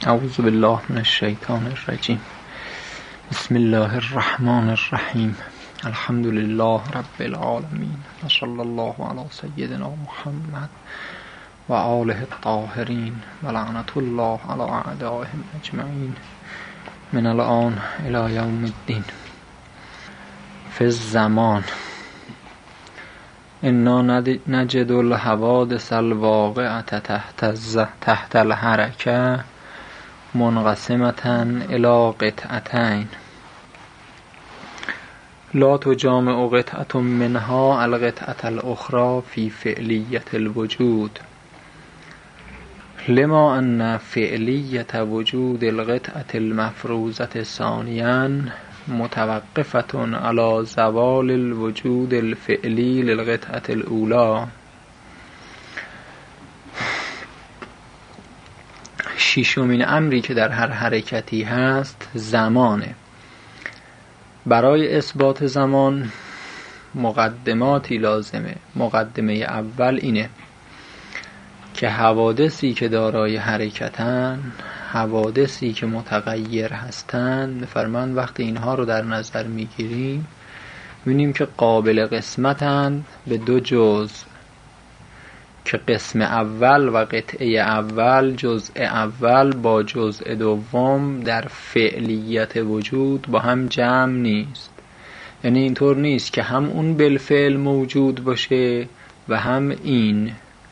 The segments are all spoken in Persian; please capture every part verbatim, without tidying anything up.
اعوذ بالله من الشیطان الرجیم. بسم الله الرحمن الرحیم. الحمد لله رب العالمین و صلی الله علی سیدنا محمد و آله الطاهرین و لعنت الله علی اعدائهم اجمعین من الان الی یوم الدین. فی الزمان انا نجد الحوادث الواقعة تحت تحت الحرکه منقسمة الى قطعتين لا تجامع قطعة منها القطعة الأخرى في فعلیة الوجود، لما ان فعلیة وجود القطعة المفروضة ثانيا متوقفة على زوال الوجود الفعلی للقطعة الأولى. ششمین امری که در هر حرکتی هست زمانه. برای اثبات زمان مقدماتی لازمه. مقدمه اول اینه که حوادثی که دارای حرکتن، حوادثی که متغیر هستند، فرمان وقتی اینها رو در نظر میگیریم می‌بینیم که قابل قسمتند به دو جزء، که قسم اول و قطعه اول، جزء اول با جزء دوم در فعلیت وجود با هم جمع نیست. یعنی اینطور نیست که هم اون بالفعل موجود باشه و هم این.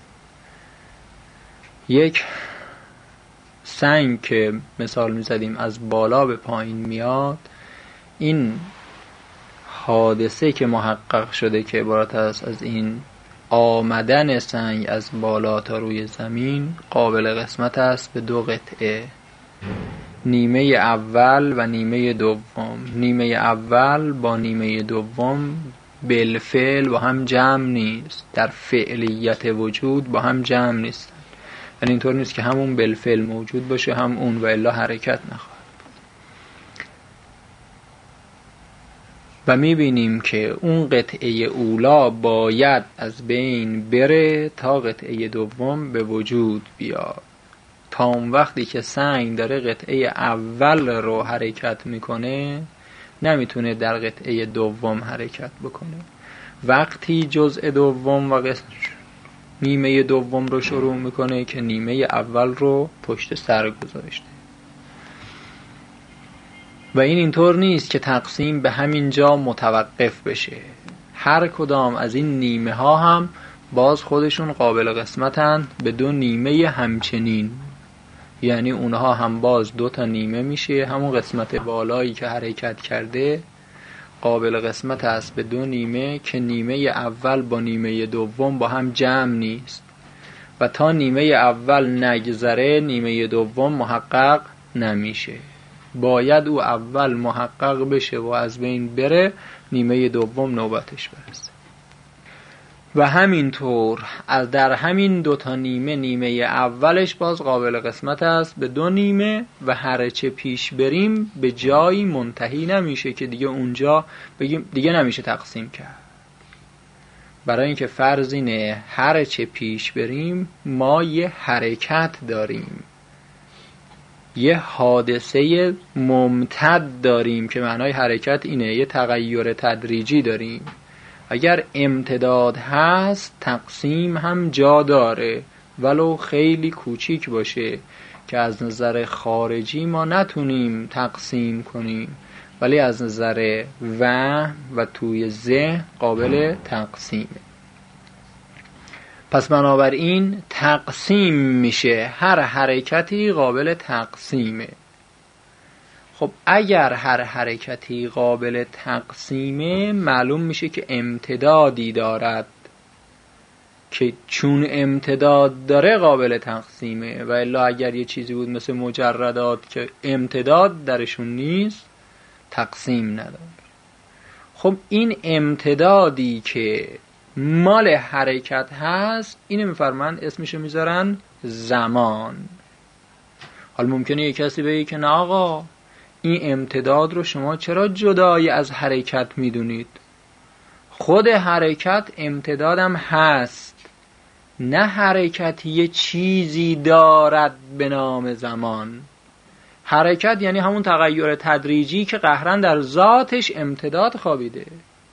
یک سنگ که مثال میزدیم از بالا به پایین میاد، این حادثه که محقق شده که عبارت است از این آمدن سنگ از بالا تا روی زمین، قابل قسمت است به دو قطعه، نیمه اول و نیمه دوم. نیمه اول با نیمه دوم بالفعل با هم جمع نیست، در فعلیت وجود با هم جمع نیست. یعنی اینطور نیست که همون بالفعل موجود باشه هم اون، و الا حرکت نخواهد. و میبینیم که اون قطعه اولا باید از بین بره تا قطعه دوم به وجود بیاد. تا اون وقتی که سنگ داره قطعه اول رو حرکت میکنه نمیتونه در قطعه دوم حرکت بکنه. وقتی جزء دوم و قسم نیمه دوم رو شروع میکنه که نیمه اول رو پشت سر گذاشته. و این اینطور نیست که تقسیم به همین جا متوقف بشه. هر کدام از این نیمه ها هم باز خودشون قابل قسمتن به دو نیمه همچنین. یعنی اونها هم باز دو تا نیمه میشه. همون قسمت بالایی که حرکت کرده قابل قسمت است به دو نیمه که نیمه اول با نیمه دوم با هم جمع نیست. و تا نیمه اول نگذره نیمه دوم محقق نمیشه. باید او اول محقق بشه و از بین بره، نیمه دوم نوبتش برسه. و همینطور از در همین دو تا نیمه، نیمه اولش باز قابل قسمت است به دو نیمه و هرچه پیش بریم به جایی منتهی نمیشه که دیگه اونجا بگیم دیگه نمیشه تقسیم کرد. برای اینکه فرض اینه هرچه پیش بریم ما یه حرکت داریم، یه حادثه ممتد داریم که معنای حرکت اینه، یه تغییر تدریجی داریم. اگر امتداد هست تقسیم هم جا داره، ولو خیلی کوچیک باشه که از نظر خارجی ما نتونیم تقسیم کنیم، ولی از نظر وهم و توی ذهن قابل تقسیمه. پس بنابراین تقسیم میشه، هر حرکتی قابل تقسیمه. خب اگر هر حرکتی قابل تقسیمه معلوم میشه که امتدادی دارد، که چون امتداد داره قابل تقسیمه. و الا اگر یه چیزی بود مثل مجردات که امتداد درشون نیست تقسیم نداره. خب این امتدادی که مال حرکت هست اینو میفرمند اسمشو میذارن زمان. حالا ممکنه یه کسی بگه که نه آقا این امتداد رو شما چرا جدای از حرکت میدونید؟ خود حرکت امتدادم هست، نه حرکت یه چیزی دارد به نام زمان. حرکت یعنی همون تغییر تدریجی که قهرن در ذاتش امتداد خوابیده.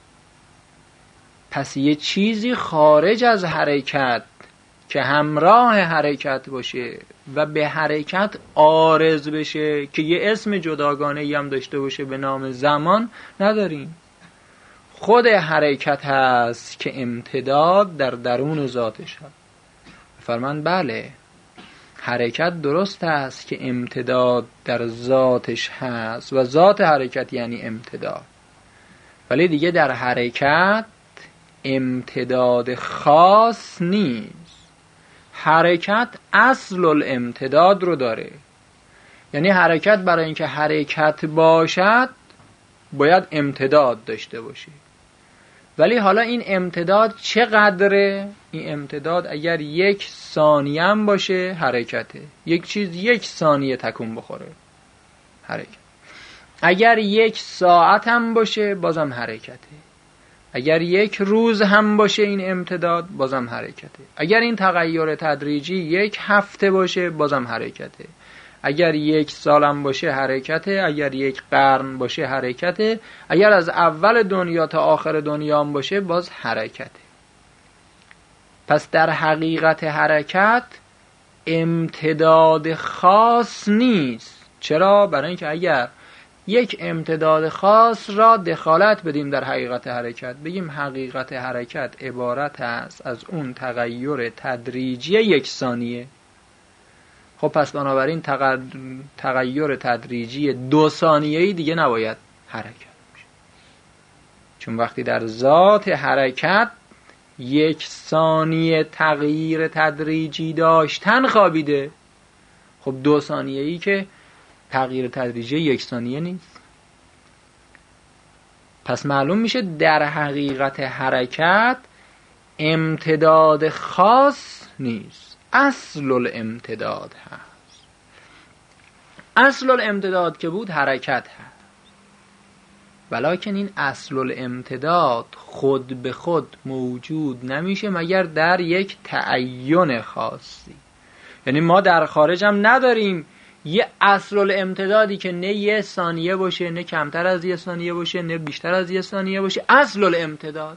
پس یه چیزی خارج از حرکت که همراه حرکت باشه و به حرکت عارض بشه که یه اسم جداگانه‌ای هم داشته باشه به نام زمان نداریم. خود حرکت هست که امتداد در درون ذاتش هست. فرمان بله، حرکت درست است که امتداد در ذاتش هست و ذات حرکت یعنی امتداد، ولی دیگه در حرکت امتداد خاص نیست. حرکت اصل الامتداد رو داره، یعنی حرکت برای اینکه حرکت باشد باید امتداد داشته باشه. ولی حالا این امتداد چقدره؟ این امتداد اگر یک ثانیه هم باشه حرکته. یک چیز یک ثانیه تکون بخوره حرکت. اگر یک ساعت هم باشه بازم حرکته. اگر یک روز هم باشه این امتداد بازم حرکته. اگر این تغییر تدریجی یک هفته باشه بازم حرکته. اگر یک سال هم باشه حرکته. اگر یک قرن باشه حرکته. اگر از اول دنیا تا آخر دنیا هم باشه باز حرکته. پس در حقیقت حرکت امتداد خاص نیست. چرا؟ برای اینکه اگر یک امتداد خاص را دخالت بدیم در حقیقت حرکت، بگیم حقیقت حرکت عبارت است از اون تغییر تدریجی یک ثانیه، خب پس بنابراین تغییر تدریجی دو ثانیه‌ای دیگه نباید حرکت بشه، چون وقتی در ذات حرکت یک ثانیه تغییر تدریجی داشتن خوابیده، خب دو ثانیه‌ای که تغییر تدریجی یک ثانیه نیست. پس معلوم میشه در حقیقت حرکت امتداد خاص نیست، اصل الامتداد هست. اصل الامتداد که بود حرکت هست، ولکن این اصل الامتداد خود به خود موجود نمیشه مگر در یک تعین خاصی. یعنی ما در خارج هم نداریم یه اصل الامتدادی که نه یه ثانیه باشه، نه کمتر از یه ثانیه باشه، نه بیشتر از یه ثانیه باشه. اصل الامتداد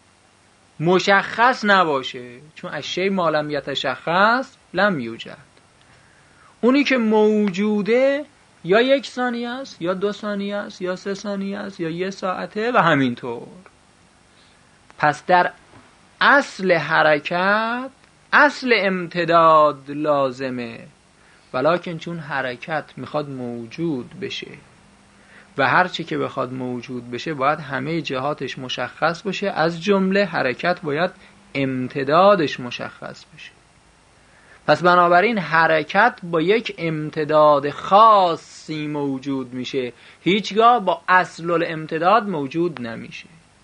مشخص نباشه، چون الشیء ما لم یتشخص لم یوجد. اونی که موجوده یا یک ثانیه است، یا دو ثانیه است، یا سه ثانیه است، یا یه ساعته و همینطور. پس در اصل حرکت اصل امتداد لازمه، ولکن چون حرکت میخواد موجود بشه و هر چی که بخواد موجود بشه باید همه جهاتش مشخص باشه، از جمله حرکت باید امتدادش مشخص بشه. پس بنابراین حرکت با یک امتداد خاصی موجود میشه، هیچگاه با اصل الامتداد موجود نمیشه.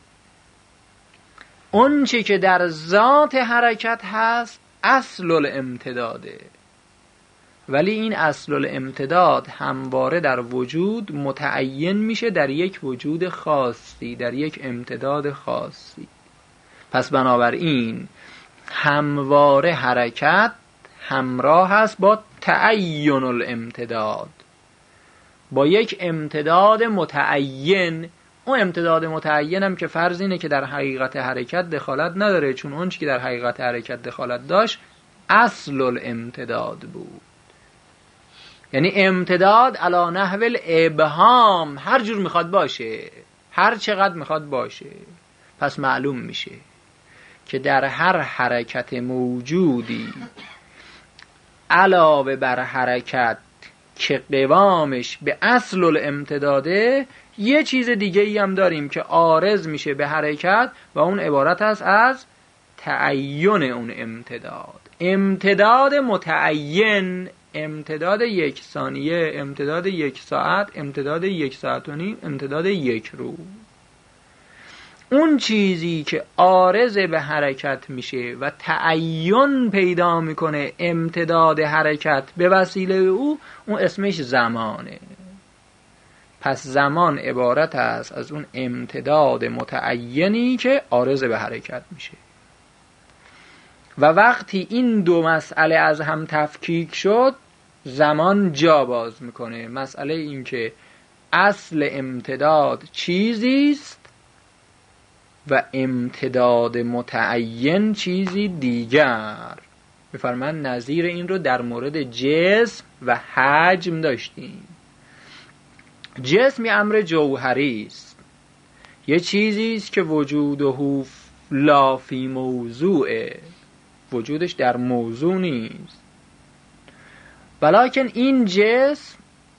اون چی که در ذات حرکت هست اصل الامتداده، ولی این اصل الامتداد همواره در وجود متعین میشه در یک وجود خاصی، در یک امتداد خاصی. پس بنابراین همواره حرکت همراه هست با تعین الامتداد، با یک امتداد متعین. اون امتداد متعین هم که فرض اینه که در حقیقت حرکت دخالت نداره، چون اون چی که در حقیقت حرکت دخالت داشت اصل الامتداد بود. یعنی امتداد علی نحو الابهام، هر جور میخواد باشه، هر چقدر میخواد باشه. پس معلوم میشه که در هر حرکت موجودی علاوه بر حرکت که قوامش به اصل الامتداده، یه چیز دیگه ای هم داریم که عارض میشه به حرکت و اون عبارت است از تعین اون امتداد. امتداد متعین، امتداد یک ثانیه، امتداد یک ساعت، امتداد یک ساعت و نیم، امتداد یک روز. اون چیزی که عارض به حرکت میشه و تعین پیدا میکنه امتداد حرکت به وسیله او، اون اسمش زمانه. پس زمان عبارت است از اون امتداد متعینی که عارض به حرکت میشه. و وقتی این دو مسئله از هم تفکیک شد، زمان جا باز میکنه. مسئله این که اصل امتداد چیزیست و امتداد متعین چیزی دیگر. بفرمایند نظیر این رو در مورد جسم و حجم داشتیم. جسم یه امر جوهری است، یه چیزی است که وجوده لا فی موضوعه، وجودش در موضوع نیست. ولیکن این جسم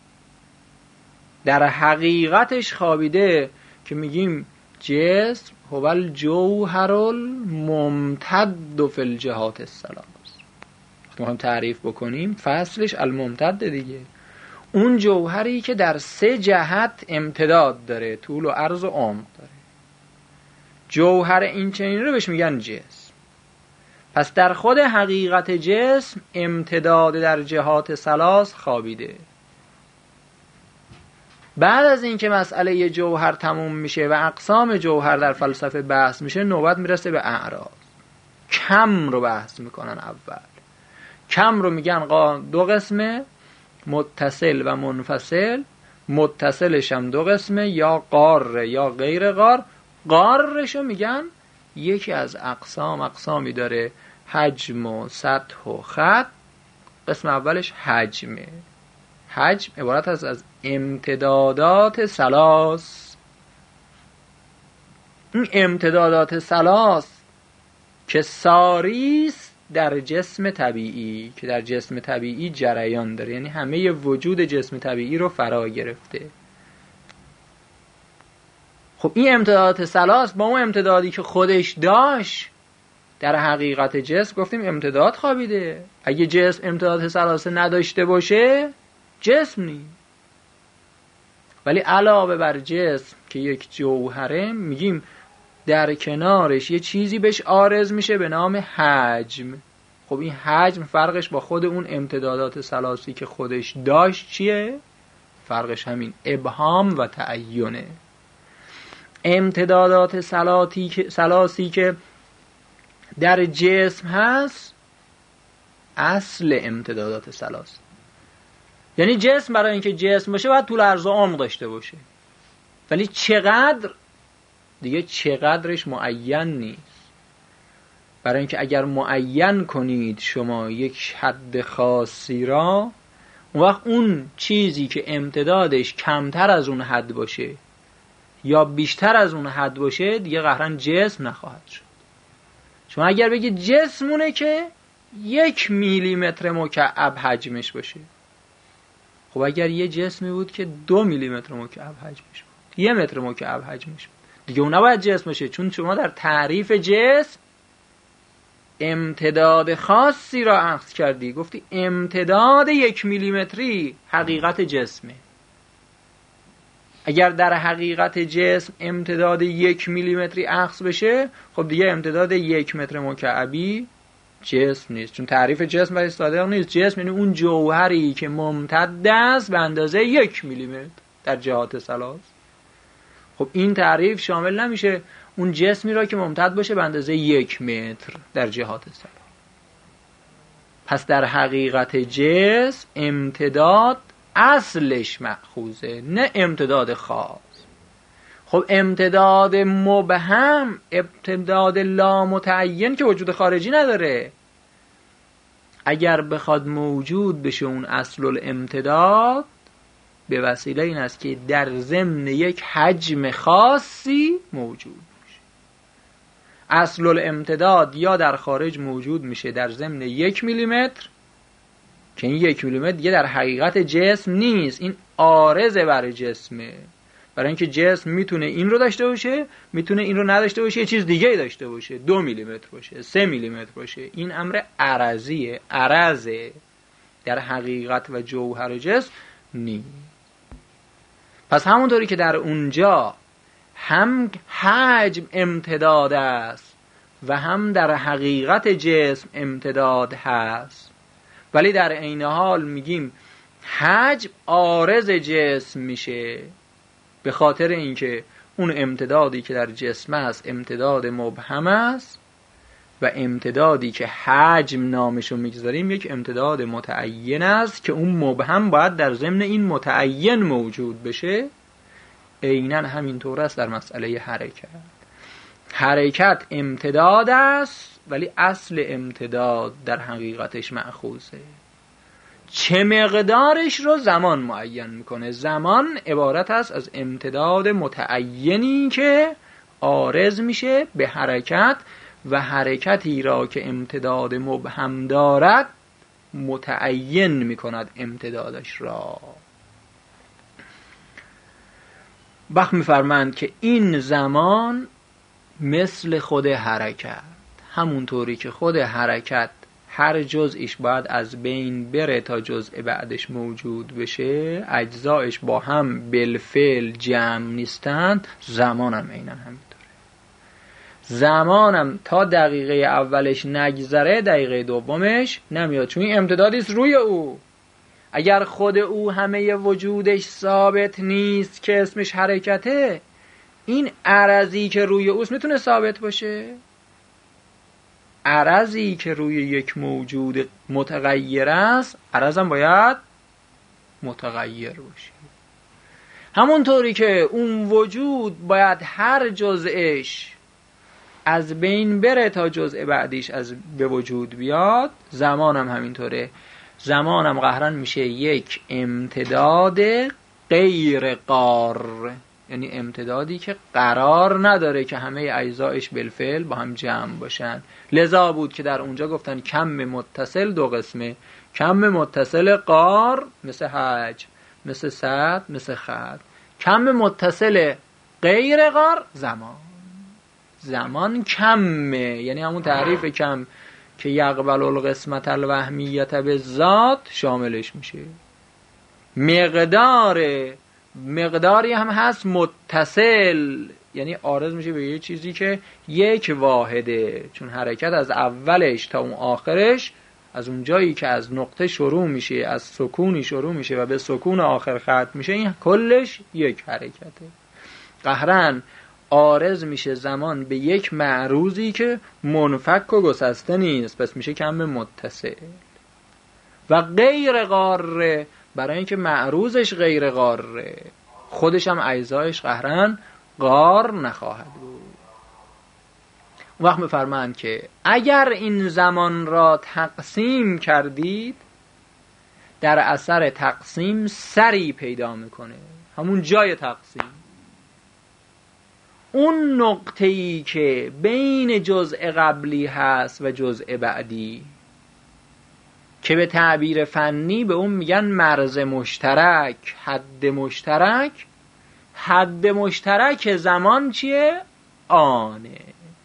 در حقیقتش خوابیده که میگیم جسم هو الجوهر الممتد فی الجهات الثلاث. وقتی میخوایم تعریف بکنیم فصلش الممتد دیگه، اون جوهری که در سه جهت امتداد داره، طول و عرض و عمق داره. جوهر این چنین رو بهش میگن جسم. پس در خود حقیقت جسم امتداد در جهات ثلاث خوابیده. بعد از اینکه مسئله مسئله تموم میشه و اقسام جوهر در فلسفه بحث میشه، نوبت میرسه به اعراض. کم رو بحث میکنن اول. کم رو میگن دو قسمه، متصل و منفصل. متصلش هم دو قسمه، یا قار یا غیر قار. قارشو میگن یکی از اقسام اقسامی داره، حجم و سطح و خط. قسم اولش حجمه. حجم عبارت است از امتدادات ثلاث. این امتدادات ثلاث که ساریست در جسم طبیعی، که در جسم طبیعی جریان داره، یعنی همه وجود جسم طبیعی رو فرا گرفته. خب این امتدادات ثلاث با اون امتدادی که خودش داشت در حقیقت جسم گفتیم امتداد خوابیده. اگه جسم امتدادات ثلاث نداشته باشه جسم نیست. ولی علاوه بر جسم که یک جوهره، میگیم در کنارش یه چیزی بهش عارض میشه به نام حجم. خب این حجم فرقش با خود اون امتدادات ثلاثی که خودش داشت چیه؟ فرقش همین ابهام و تعینه. امتدادات ثلاثی که در جسم هست اصل امتدادات ثلاث. یعنی جسم برای اینکه جسم باشه باید طول عرض و عمق داشته باشه، ولی چقدر دیگه چقدرش معین نیست. برای اینکه اگر معین کنید شما یک حد خاصی را، اون وقت اون چیزی که امتدادش کمتر از اون حد باشه یا بیشتر از اون حد باشه دیگه قطعاً جسم نخواهد شد. شما اگر بگید جسمونه که یک میلیمتر مکعب حجمش باشه، خب اگر یه جسمی بود که دو میلیمتر مکعب حجمش بود، یه متر مکعب حجمش بود، دیگه اون نباید جسم باشه، چون شما در تعریف جسم امتداد خاصی را اخذ کردی. گفتی امتداد یک میلیمتری حقیقت جسمه. اگر در حقیقت جسم امتداد یک میلیمتری اخذ بشه، خب دیگه امتداد یک متر مکعبی جسم نیست، چون تعریف جسم برای صادق نیست. جسم یعنی اون جوهری که ممتد است به اندازه یک میلیمتر در جهات ثلاث. خب این تعریف شامل نمیشه اون جسمی را که ممتد باشه به اندازه یک متر در جهات ثلاث. پس در حقیقت جسم امتداد اصلش مأخوذه، نه امتداد خاص. خب امتداد مبهم، امتداد لامتعین که وجود خارجی نداره، اگر بخواد موجود بشه اون اصل الامتداد به وسیله این است که در ضمن یک حجم خاصی موجود میشه. اصل الامتداد یا در خارج موجود میشه در ضمن یک میلیمتر، که این یک میلیمتر دیگه در حقیقت جسم نیست، این عارضه بر جسمه. برای اینکه جسم میتونه این رو داشته باشه، میتونه این رو نداشته باشه، یه چیز دیگه داشته باشه، دو میلیمتر باشه، سه میلیمتر باشه. این امر عرضیه، عرضه، در حقیقت و جوهر جسم نیست. پس همونطوری که در اونجا هم حجم امتداد است و هم در حقیقت جسم امتداد هست، ولی در عین حال میگیم حجم عارض جسم میشه، به خاطر اینکه اون امتدادی که در جسم است امتداد مبهم است و امتدادی که حجم نامشو میگذاریم یک امتداد متعین است که اون مبهم باید در ضمن این متعین موجود بشه. عیناً همینطور است در مسئله حرکت. حرکت امتداد است ولی اصل امتداد در حقیقتش مأخوذه. چه مقدارش رو زمان معین میکنه. زمان عبارت است از امتداد متعینی که عارض میشه به حرکت و حرکتی را که امتداد مبهم دارد متعین میکند امتدادش را. وقت میفرمند که این زمان مثل خود حرکت، همونطوری که خود حرکت هر جزئیش باید از بین بره تا جزء بعدش موجود بشه، اجزایش با هم بالفعل جمع نیستند، زمانم عیناً همینطوره. زمانم تا دقیقه اولش نگذره دقیقه دومش نمیاد، چون این امتدادیست روی او. اگر خود او همه وجودش ثابت نیست که اسمش حرکته، این عرضی که روی اوست میتونه ثابت باشه؟ عرضی که روی یک موجود متغیر است، عرضم باید متغیر باشه. همونطوری که اون وجود باید هر جزءش از بین بره تا جزء بعدیش از به وجود بیاد، زمانم همینطوره. زمانم قهرن میشه یک امتداد غیر قار، یعنی امتدادی که قرار نداره که همه اجزایش بالفعل با هم جمع باشن. لذا بود که در اونجا گفتن کم متصل دو قسمه، کم متصل قار مثل حج، مثل سد، مثل خط. کم متصل غیر قار زمان. زمان کمه، یعنی همون تعریف کم که یقبل القسمت الوهمیت به ذات شاملش میشه. مقدار مقداری هم هست متصل، یعنی عارض میشه به یه چیزی که یک واحده، چون حرکت از اولش تا اون آخرش، از اون جایی که از نقطه شروع میشه، از سکونی شروع میشه و به سکون آخر ختم میشه، این کلش یک حرکته. قهرن عارض میشه زمان به یک معروضی که منفک و گسسته نیست، پس میشه کم متصل. و غیر قاره برای اینکه معروضش غیر قاره، خودش هم اجزایش قهرن قار نخواهد بود. اون وقت میفرمایند که اگر این زمان را تقسیم کردید، در اثر تقسیم سری پیدا میکنه، همون جای تقسیم. اون نقطه‌ای که بین جزء قبلی هست و جزء بعدی، که به تعبیر فنی به اون میگن مرز مشترک، حد مشترک. حد مشترک زمان چیه؟ آنه.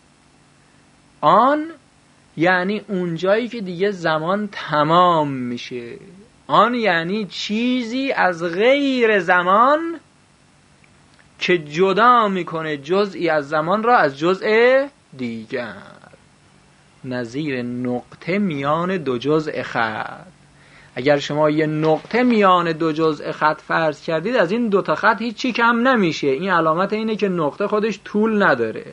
آن یعنی اون جایی که دیگه زمان تمام میشه. آن یعنی چیزی از غیر زمان که جدا میکنه جزئی از زمان را از جزء دیگر. نظیر نقطه میان دو جزء خط. اگر شما یه نقطه میان دو جزء خط فرض کردید، از این دو تا خط هیچی کم نمیشه. این علامت اینه که نقطه خودش طول نداره.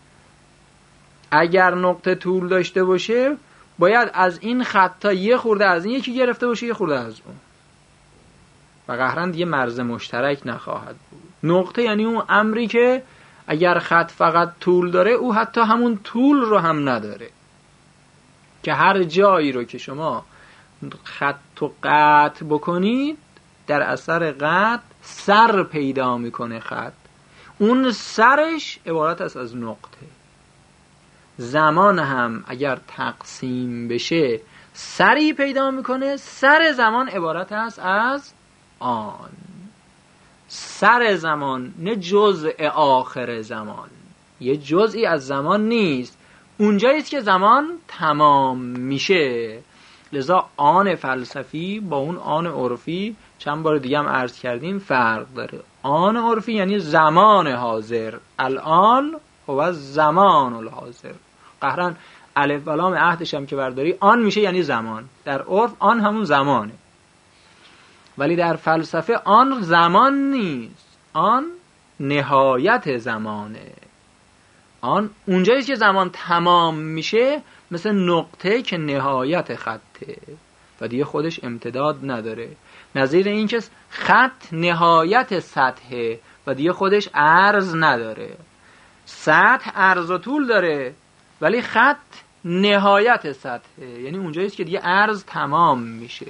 اگر نقطه طول داشته باشه، باید از این خط تا یه خورده از این یکی گرفته باشه، یه خورده از اون، و قهرن دیگه مرز مشترک نخواهد بود. نقطه یعنی اون امری که اگر خط فقط طول داره، او حتی همون طول رو هم نداره، که هر جایی رو که شما خط و قطع بکنید، در اثر قطع سر پیدا میکنه خط. اون سرش عبارت است از نقطه. زمان هم اگر تقسیم بشه سری پیدا میکنه. سر زمان عبارت است از آن. سر زمان نه جزء آخر زمان، یه جزئی از زمان نیست، اونجاییست که زمان تمام میشه. لذا آن فلسفی با اون آن عرفی، چند بار دیگه هم عرض کردیم، فرق داره. آن عرفی یعنی زمان حاضر، الان هو زمان الحاضر. قهرن الف و لام عهدش هم که برداری آن میشه یعنی زمان. در عرف آن همون زمانه، ولی در فلسفه آن زمان نیست، آن نهایت زمانه. آن اونجایی که زمان تمام میشه مثل نقطه که نهایت خطه و دیگه خودش امتداد نداره، نظیر این که خط نهایت سطحه و دیگه خودش عرض نداره. سطح عرض و طول داره ولی خط نهایت سطحه، یعنی اونجاییست که دیگه عرض تمام میشه.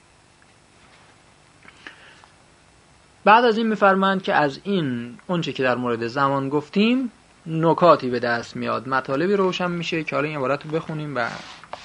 بعد از این میفرمایند که از این اونچه که در مورد زمان گفتیم نکاتی به دست میاد، مطالبی روشن میشه که حالا این عبارت رو بخونیم. و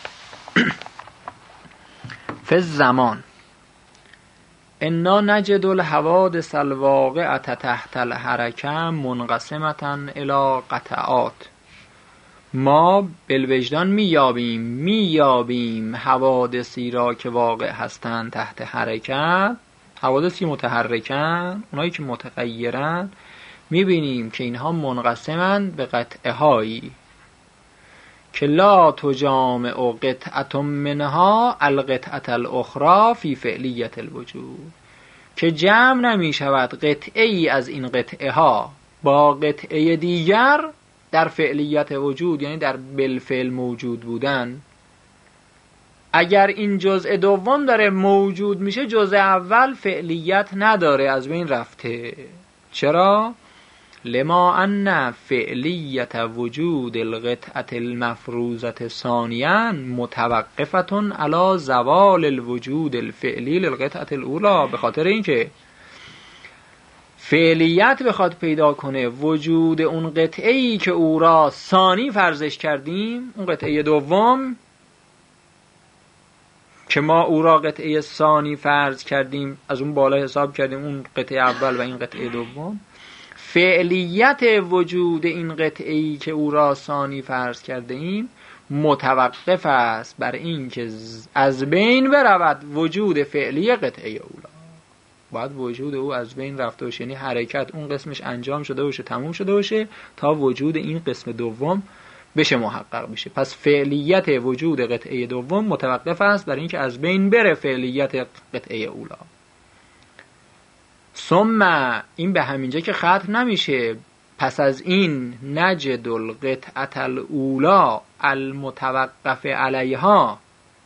فی زمان انا نجد الحوادث الواقعة تحت الحرکه منقسمة الی قطعات. ما بالوجدان میابیم میابیم حوادثی را که واقع هستند تحت حرکت، حوادثی متحرکن، اونایی که متغیرن، میبینیم که اینها منقسمند به قطعه هایی که لا تجامع قطعه منها القطعه الاخرى فی فعلیت الوجود، که جمع نمی شود قطعه ای از این قطعه ها با قطعه دیگر در فعلیت وجود، یعنی در بالفعل موجود بودن. اگر این جزء دوم داره موجود میشه، جزء اول فعلیت نداره، از بین رفته. چرا؟ لما ان فعلیت وجود القطعه المفروضه ثانیا متوقفه علی زوال الوجود الفعلی للقطعه الاولى. به خاطر اینکه فعلیت بخواد پیدا کنه وجود اون قطعه‌ای که او را ثانی فرضش کردیم، اون قطعه دوم که ما او را قطعه ثانی فرض کردیم، از اون بالا حساب کردیم اون قطعه اول و این قطعه دوم، فعلیت وجود این قطعه‌ای که او را ثانی فرض کرده ایم متوقف است بر این که از بین برود وجود فعلی قطعه اولا. باید وجود او از بین رفته باشه، یعنی حرکت اون قسمش انجام شده باشه، تموم شده باشه تا وجود این قسم دوم بشه محقق بشه. پس فعلیت وجود قطعه دوم متوقف است بر این که از بین بره فعلیت قطعه اولا. ثم این به همینجا که ختم نمیشه، پس از این نجد القطعه الاولا المتوقف علیها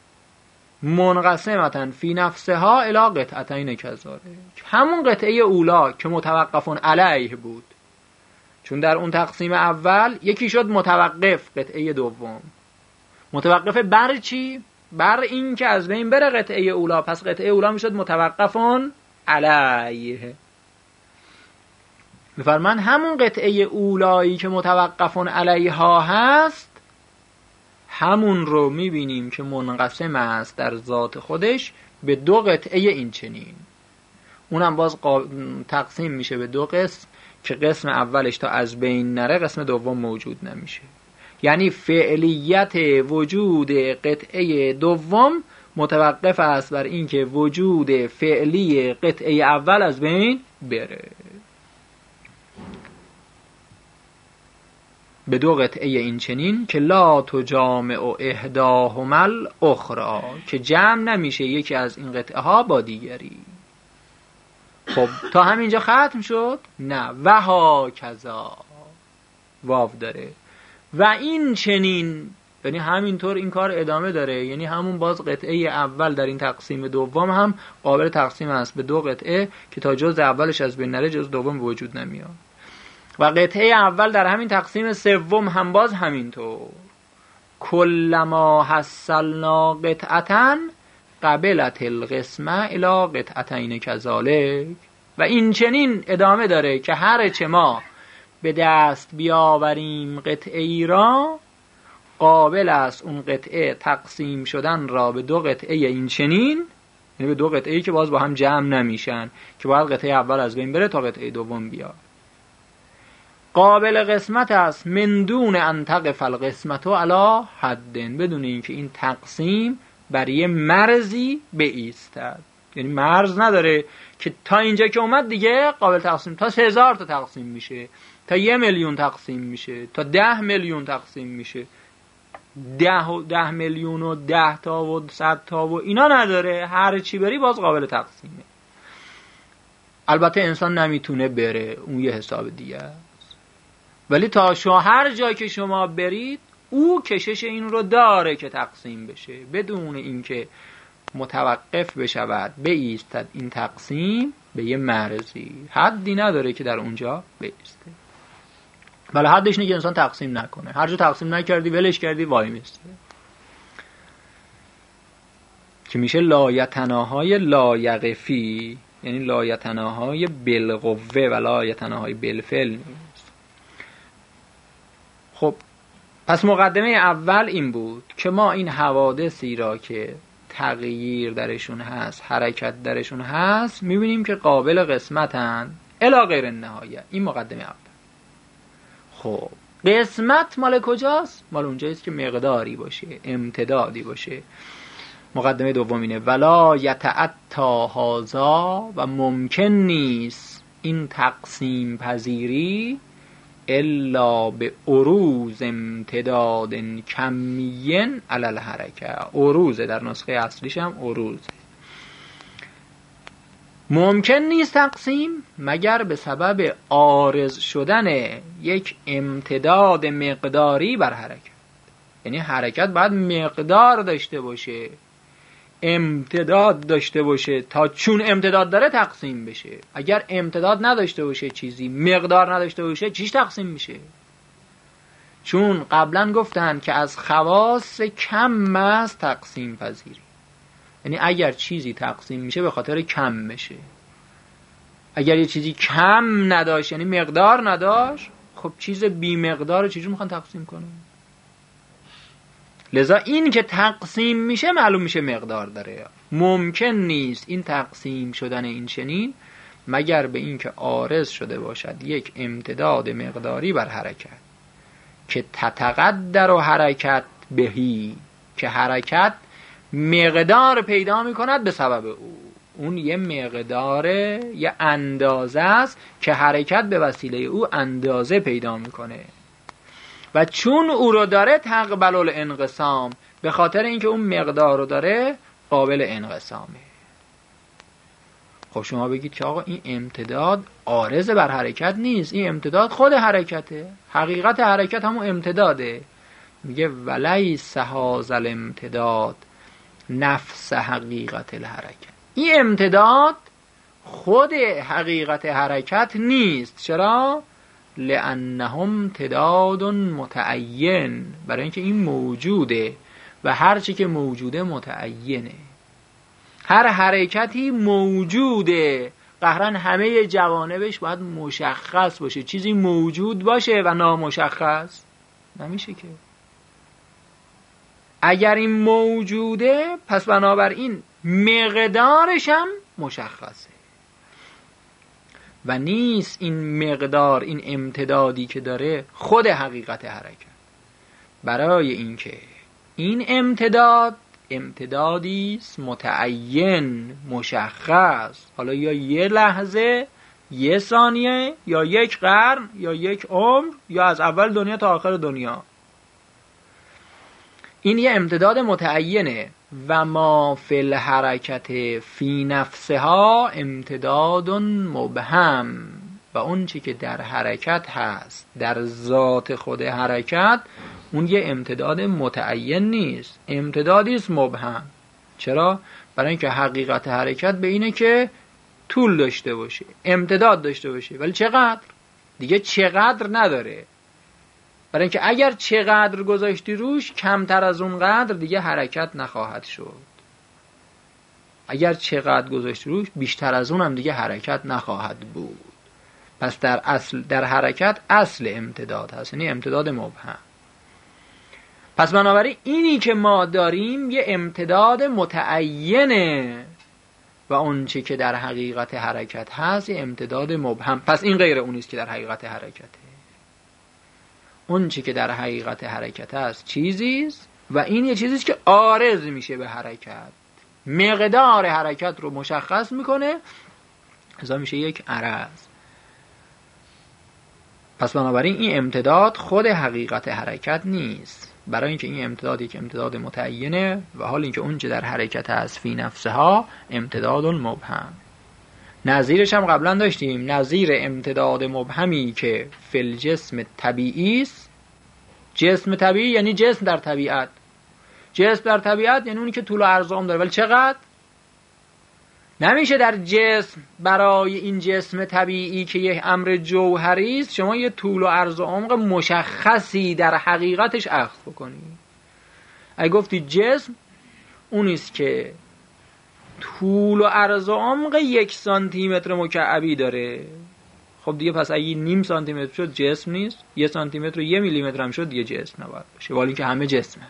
منقسمتن فی نفسها الی قطعتین کذالک. همون قطعه اولا که متوقفون علیه بود، چون در اون تقسیم اول یکی شد متوقف، قطعه دوم متوقف بر چی؟ بر این که از بین بره قطعه اولا، پس قطعه اولا میشد متوقفون علیه. میفرمان همون قطعه اولایی که متوقفون علیها هست، همون رو میبینیم که منقسم است در ذات خودش به دو قطعه این چنین. اونم باز تقسیم میشه به دو قسم که قسم اولش تا از بین نره قسم دوم موجود نمیشه. یعنی فعلیت وجود قطعه دوم متوقف است بر این که وجود فعلی قطعه اول از بین بره. به دو قطعه این چنین که لا تجامع احداهما الاخرى، که جمع نمیشه یکی از این قطعه ها با دیگری. خب تا همینجا ختم شد؟ نه. و ها کذا، واو داره. و این چنین، یعنی همینطور این کار ادامه داره، یعنی همون باز قطعه اول در این تقسیم دوم هم قابل تقسیم است به دو قطعه که تا جزء اولش از بین نره جزء دوم به وجود نمیاد. و قطعه اول در همین تقسیم سوم هم باز همینطور. کلما حصلنا قطعتن قبلت القسمه الی قطعتین کذالک. و این چنین ادامه داره که هر چه ما به دست بیاوریم قطعه ای را، قابل است اون قطعه تقسیم شدن را به دو قطعه این چنین، یعنی به دو قطعه ای که باز با هم جمع نمیشن، که باید قطعه اول از بین بره تا قطعه دوم بیاد. قابل قسمت است من دون ان تقف القسمت علی حد، بدون اینکه این تقسیم بر یه مرزی بایستد. یعنی مرز نداره که تا اینجا که اومد دیگه قابل تقسیم، تا سه هزار تا تقسیم میشه، تا یه میلیون تقسیم میشه، تا ده میلیون تقسیم میشه. ده و ده میلیون و ده تا و صد تا و اینا نداره، هر چی بری باز قابل تقسیمه. البته انسان نمیتونه بره، اون یه حساب دیگه است. ولی تا شما هر جا که شما برید او کشش این رو داره که تقسیم بشه، بدون اینکه متوقف بشود بایستد این تقسیم به یه مرزی، حدی نداره که در اونجا بایسته. ولی حدش اینه که انسان تقسیم نکنه، هر جا تقسیم نکردی ولش کردی وای میسته، که میشه لایتناهای لایقفی، یعنی لایتناهای بالقوه و لایتناهای بالفعل نیست. خب پس مقدمه اول این بود که ما این حوادثی را که تغییر درشون هست، حرکت درشون هست، میبینیم که قابل قسمتن الی غیر النهایه. این مقدمه اول. خب قسمت مال کجاست؟ مال اونجاییست که مقداری باشه، امتدادی باشه. مقدمه دوم اینه ولا یتعطا هذا، و ممکن نیست این تقسیم پذیری الا به عروض امتداد کمیین علی الحرکه. عروض در نسخه اصلیش هم عروض. ممکن نیست تقسیم مگر به سبب عارض شدن یک امتداد مقداری بر حرکت. یعنی حرکت باید مقدار داشته باشه، امتداد داشته باشه تا چون امتداد داره تقسیم بشه. اگر امتداد نداشته باشه، چیزی مقدار نداشته باشه، چیش تقسیم میشه؟ چون قبلا گفتن که از خواص کم است تقسیم پذیری. یعنی اگر چیزی تقسیم میشه به خاطر کم میشه. اگر یه چیزی کم نداشت، یعنی مقدار نداشت، خب چیز بی مقدار چیزی میخوان تقسیم کنن. لذا این که تقسیم میشه معلوم میشه مقدار داره. ممکن نیست این تقسیم شدن این چنین مگر به این که عارض شده باشد یک امتداد مقداری بر حرکت که تتقدر و حرکت بهی، که حرکت مقدار پیدا میکند به سبب او. اون یه مقداره، یه اندازه است که حرکت به وسیله او اندازه پیدا میکنه و چون او رو داره تقبل الانقسام، به خاطر اینکه اون مقدار رو داره قابل انقسامه. خب شما بگید که آقا این امتداد عارض بر حرکت نیست، این امتداد خود حرکته، حقیقت حرکت همون امتداده. میگه ولیس هذا الامتداد نفس حقیقت الحرکت. این امتداد خود حقیقت حرکت نیست. چرا؟ لأنه امتداد متعین، برای اینکه این موجوده و هر چی که موجوده متعینه. هر حرکتی موجوده، قهرن همه جوانبش باید مشخص باشه. چیزی موجود باشه و نامشخص نمیشه که. اگر این موجوده پس بنابراین مقدارش هم مشخصه و نیست این مقدار، این امتدادی که داره خود حقیقت حرکت. برای اینکه این امتداد امتدادی است متعین، مشخص، حالا یا یه لحظه، یه ثانیه، یا یک قرن، یا یک عمر، یا از اول دنیا تا آخر دنیا. این یه امتداد متعینه. و ما فی الحرکت فی نفسها امتداد مبهم، و اون چی که در حرکت هست، در ذات خود حرکت، اون یه امتداد متعین نیست، امتدادی است مبهم. چرا؟ برای اینکه حقیقت حرکت به اینه که طول داشته باشه، امتداد داشته باشه، ولی چقدر؟ دیگه چقدر نداره. برای اینکه اگر چقدر گذاشتی روش، کمتر از اون قدر دیگه حرکت نخواهد شد. اگر چقدر گذاشتی روش، بیشتر از اون هم دیگه حرکت نخواهد بود. پس در اصل در حرکت اصل امتداد هست، یعنی امتداد مبهم. پس بنابراین اینی که ما داریم یه امتداد متعینه و اون چی که در حقیقت حرکت هست یه امتداد مبهم. پس این غیر اونیست که در حقیقت حرکته. اون چی که در حقیقت حرکت هست چیزیست و این یه چیزیست که عارض میشه به حرکت، مقدار حرکت رو مشخص میکنه، ازا میشه یک عرض. پس بنابراین این امتداد خود حقیقت حرکت نیست، برای اینکه این امتداد یک امتداد متعینه و حال اینکه اون چه در حرکت هست فی نفسها امتداد مبهم. نظیرش هم قبلا داشتیم، نظیر امتداد مبهمی که فی الجسم طبیعی است. جسم طبیعی یعنی جسم در طبیعت. جسم در طبیعت یعنی اونی که طول و عرض و عمق داره. ولی چقدر؟ نمیشه در جسم برای این جسم طبیعی که یک امر جوهری است شما یه طول و عرض و عمق مشخصی در حقیقتش اخذ بکنی. اگه گفتی جسم اونیست که طول و عرض و عمق یک سانتی متر مکعبی داره، خب دیگه پس اگه نیم سانتی متر شد جسم نیست، یه سانتی متر و یه میلی متر هم شد دیگه جسم نباید باشه، ولی که همه جسمه.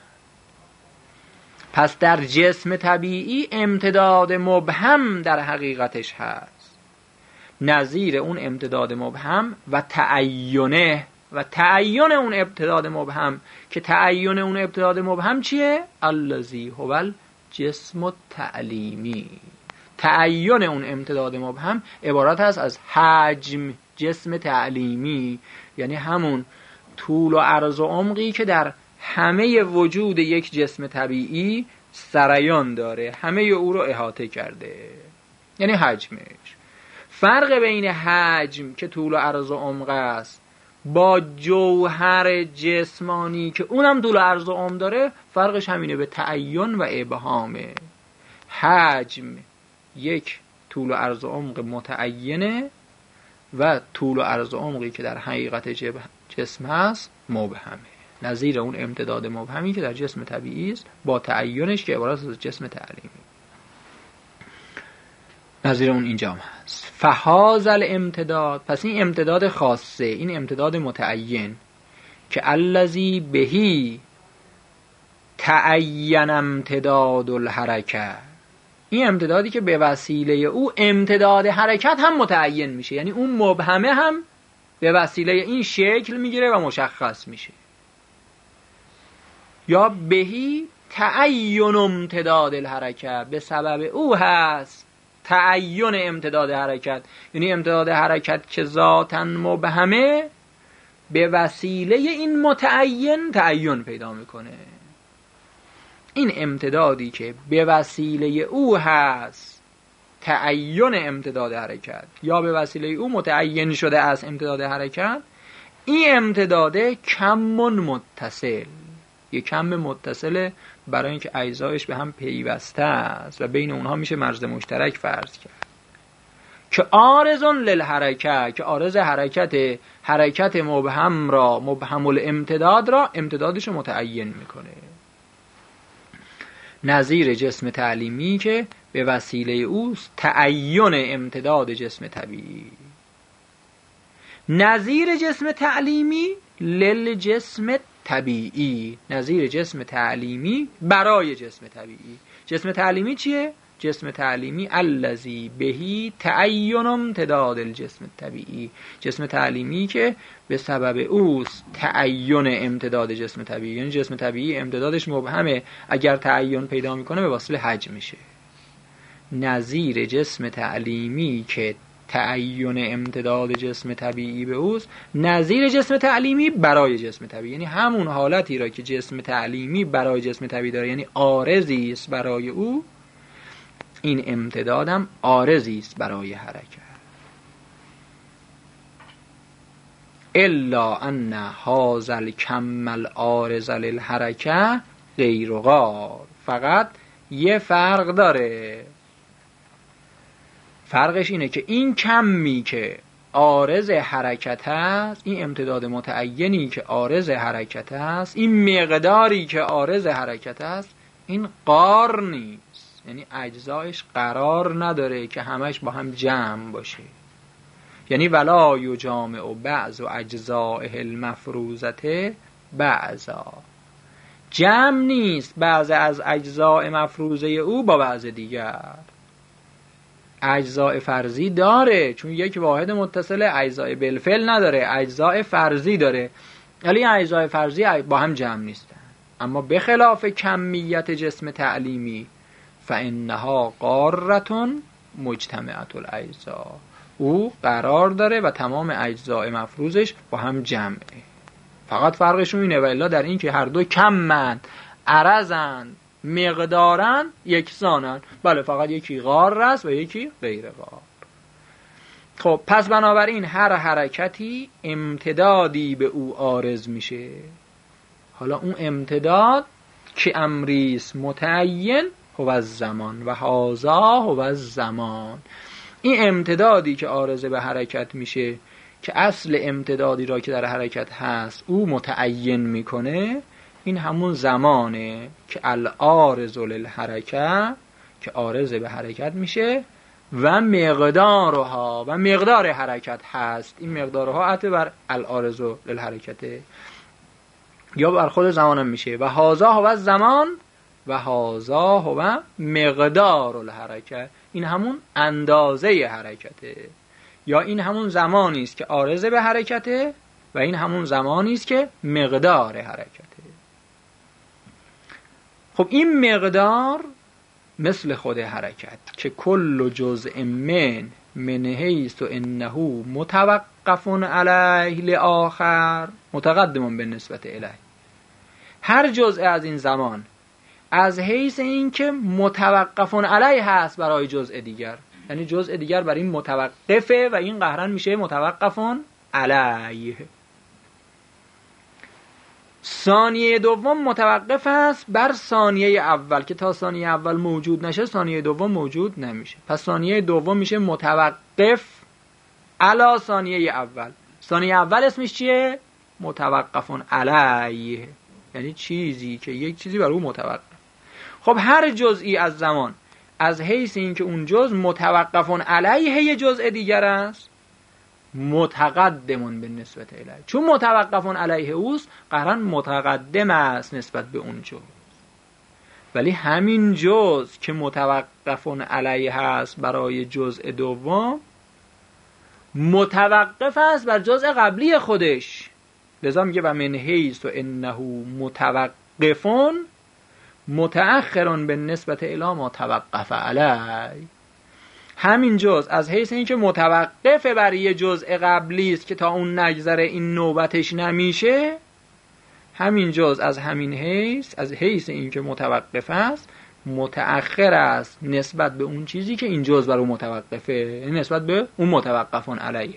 پس در جسم طبیعی امتداد مبهم در حقیقتش هست، نظیر اون امتداد مبهم و تعینه و تعین اون امتداد مبهم که تعین اون امتداد مبهم چیه؟ الذی هو الجسم التعلیمی. تعین اون امتداد مبهم عبارت است از حجم جسم تعلیمی، یعنی همون طول و عرض و عمقی که در همه وجود یک جسم طبیعی سریان داره، همه او رو احاطه کرده، یعنی حجمش. فرق بین حجم که طول و عرض و عمق است با جوهر جسمانی که اونم طول و عرض و عمق داره، فرقش همینه، به تعین و ابهامه. حجم یک طول و عرض و عمق متعینه و طول و عرض و عمقی که در حقیقت جسم هست مبهمه، نظیر اون امتداد مبهمی که در جسم طبیعی است با تعینش که عبارت از جسم تعلیمی. نظیر اون اینجا هست. فهذا الامتداد، پس این امتداد خاصه، این امتداد متعین که الذی بهی تعین امتداد الحرکه، این امتدادی که به وسیله او امتداد حرکت هم متعین میشه، یعنی اون مبهمه هم به وسیله این شکل میگیره و مشخص میشه. یا بهی تعین امتداد الحرکه، به سبب او هست تعین امتداد حرکت، یعنی امتداد حرکت که ذاتاً مبهمه به وسیله این متعین تعین پیدا میکنه. این امتدادی که به وسیله او هست تعین امتداد حرکت یا به وسیله او متعین شده از امتداد حرکت، این امتداد کم متصل، یک کم متصل برای اینکه اجزایش به هم پیوسته است و بین اونها میشه مرز مشترک فرض کرد که عارضون للحرکت، که عارض حرکت حرکت مبهم را، مبهم الامتداد را امتدادش رو متعین میکنه. نظیر جسم تعلیمی که به وسیله اوست تعین امتداد جسم طبیعی. نظیر جسم تعلیمی للجسم طبیعی، نظیر جسم تعلیمی برای جسم طبیعی. جسم تعلیمی چیه؟ جسم تعلیمی الذی بهی تعین امتداد الجسم الطبیعی، جسم تعلیمی که به سبب اوست تعین امتداد جسم طبیعی، یعنی جسم طبیعی امتدادش مبهمه، اگر تعین پیدا میکنه به واسطه حجم میشه. نظیر جسم تعلیمی که تعین امتداد جسم طبیعی به اوست نظیر جسم تعلیمی برای جسم طبیعی، یعنی همون حالتی را که جسم تعلیمی برای جسم طبیعی داره، یعنی عارضی است برای او، این امتدادم عارضی است برای حرکت. الا ان هذا الکم العارض للحرکه غیر غار، فقط یه فرق داره. فرقش اینه که این کمی که عارض حرکت است، این امتداد متعینی که عارض حرکت است، این مقداری که عارض حرکت است، این قار نیست، یعنی اجزایش قرار نداره که همش با هم جمع باشه. یعنی ولا یجامع بعض و اجزائه المفروضه بعضا، جمع نیست بعض از اجزاء مفروضه او با بعض دیگر. اجزاء فرضی داره، چون یک واحد متصل اجزاء بالفعل نداره، اجزاء فرضی داره، ولی اجزاء فرضی با هم جمع نیستن. اما به خلاف کمیت جسم تعلیمی فانها قارة مجتمعة الاجزاء، او قرار داره و تمام اجزاء مفروضش با هم جمعه. فقط فرقشون اینه، و الا در این که هر دو کمند، عرضند، مقدارن، یکسانن. بله، فقط یکی غار است و یکی غیر غار. خب پس بنابراین هر حرکتی امتدادی به او عارض میشه. حالا اون امتداد که امریست متعین هو الزمان و هذا هو الزمان. این امتدادی که عارض به حرکت میشه که اصل امتدادی را که در حرکت هست او متعین میکنه، این همون زمانه که العارض للحرکت که عارض به حرکت میشه و مقدارها و مقدار حرکت هست. این مقدارها عطف بر العارض للحرکته یا بر خود زمان هم میشه. و هذا هو الزمان و هذا هو مقدار الحرکت، این همون اندازه حرکته یا این همون زمانی است که عارض به حرکته و این همون زمانی است که مقدار حرکته. خب این مقدار مثل خود حرکت که کل جزء من من حیث انه متوقف علیه لآخر متقدم بالنسبت الیه. هر جزء از این زمان از حیث این که متوقف علیه هست برای جزء دیگر، یعنی جزء دیگر بر این متوقفه و این قهرن میشه متوقف علیه. ثانیه دوم متوقف است بر ثانیه اول که تا ثانیه اول موجود نشه ثانیه دوم موجود نمیشه. پس ثانیه دوم میشه متوقف علی ثانیه اول. ثانیه اول اسمش چیه؟ متوقف علیه، یعنی چیزی که یک چیزی بر او متوقف. خب هر جزئی از زمان از حیث اینکه اون جزء متوقف علیه یه جزء دیگر است متقدمون به نسبت الیه، چون متوقف علیه اوست قرآن متقدم است نسبت به اون جزء. ولی همین جزء که متوقف علیه هست برای جزء دوم متوقف است بر جزء قبلی خودش، لذا میگه و من حیث انه متوقفون متأخرون به نسبت الی ما توقف علیه. همین جزء از حیث اینکه متوقف بر یه جزء قبلی است که تا اون نگذره این نوبتش نمیشه، همین جزء از همین حیث از حیث اینکه متوقف است متأخر است نسبت به اون چیزی که این جزء بر اون متوقفه، یعنی نسبت به اون متوقفون علیه.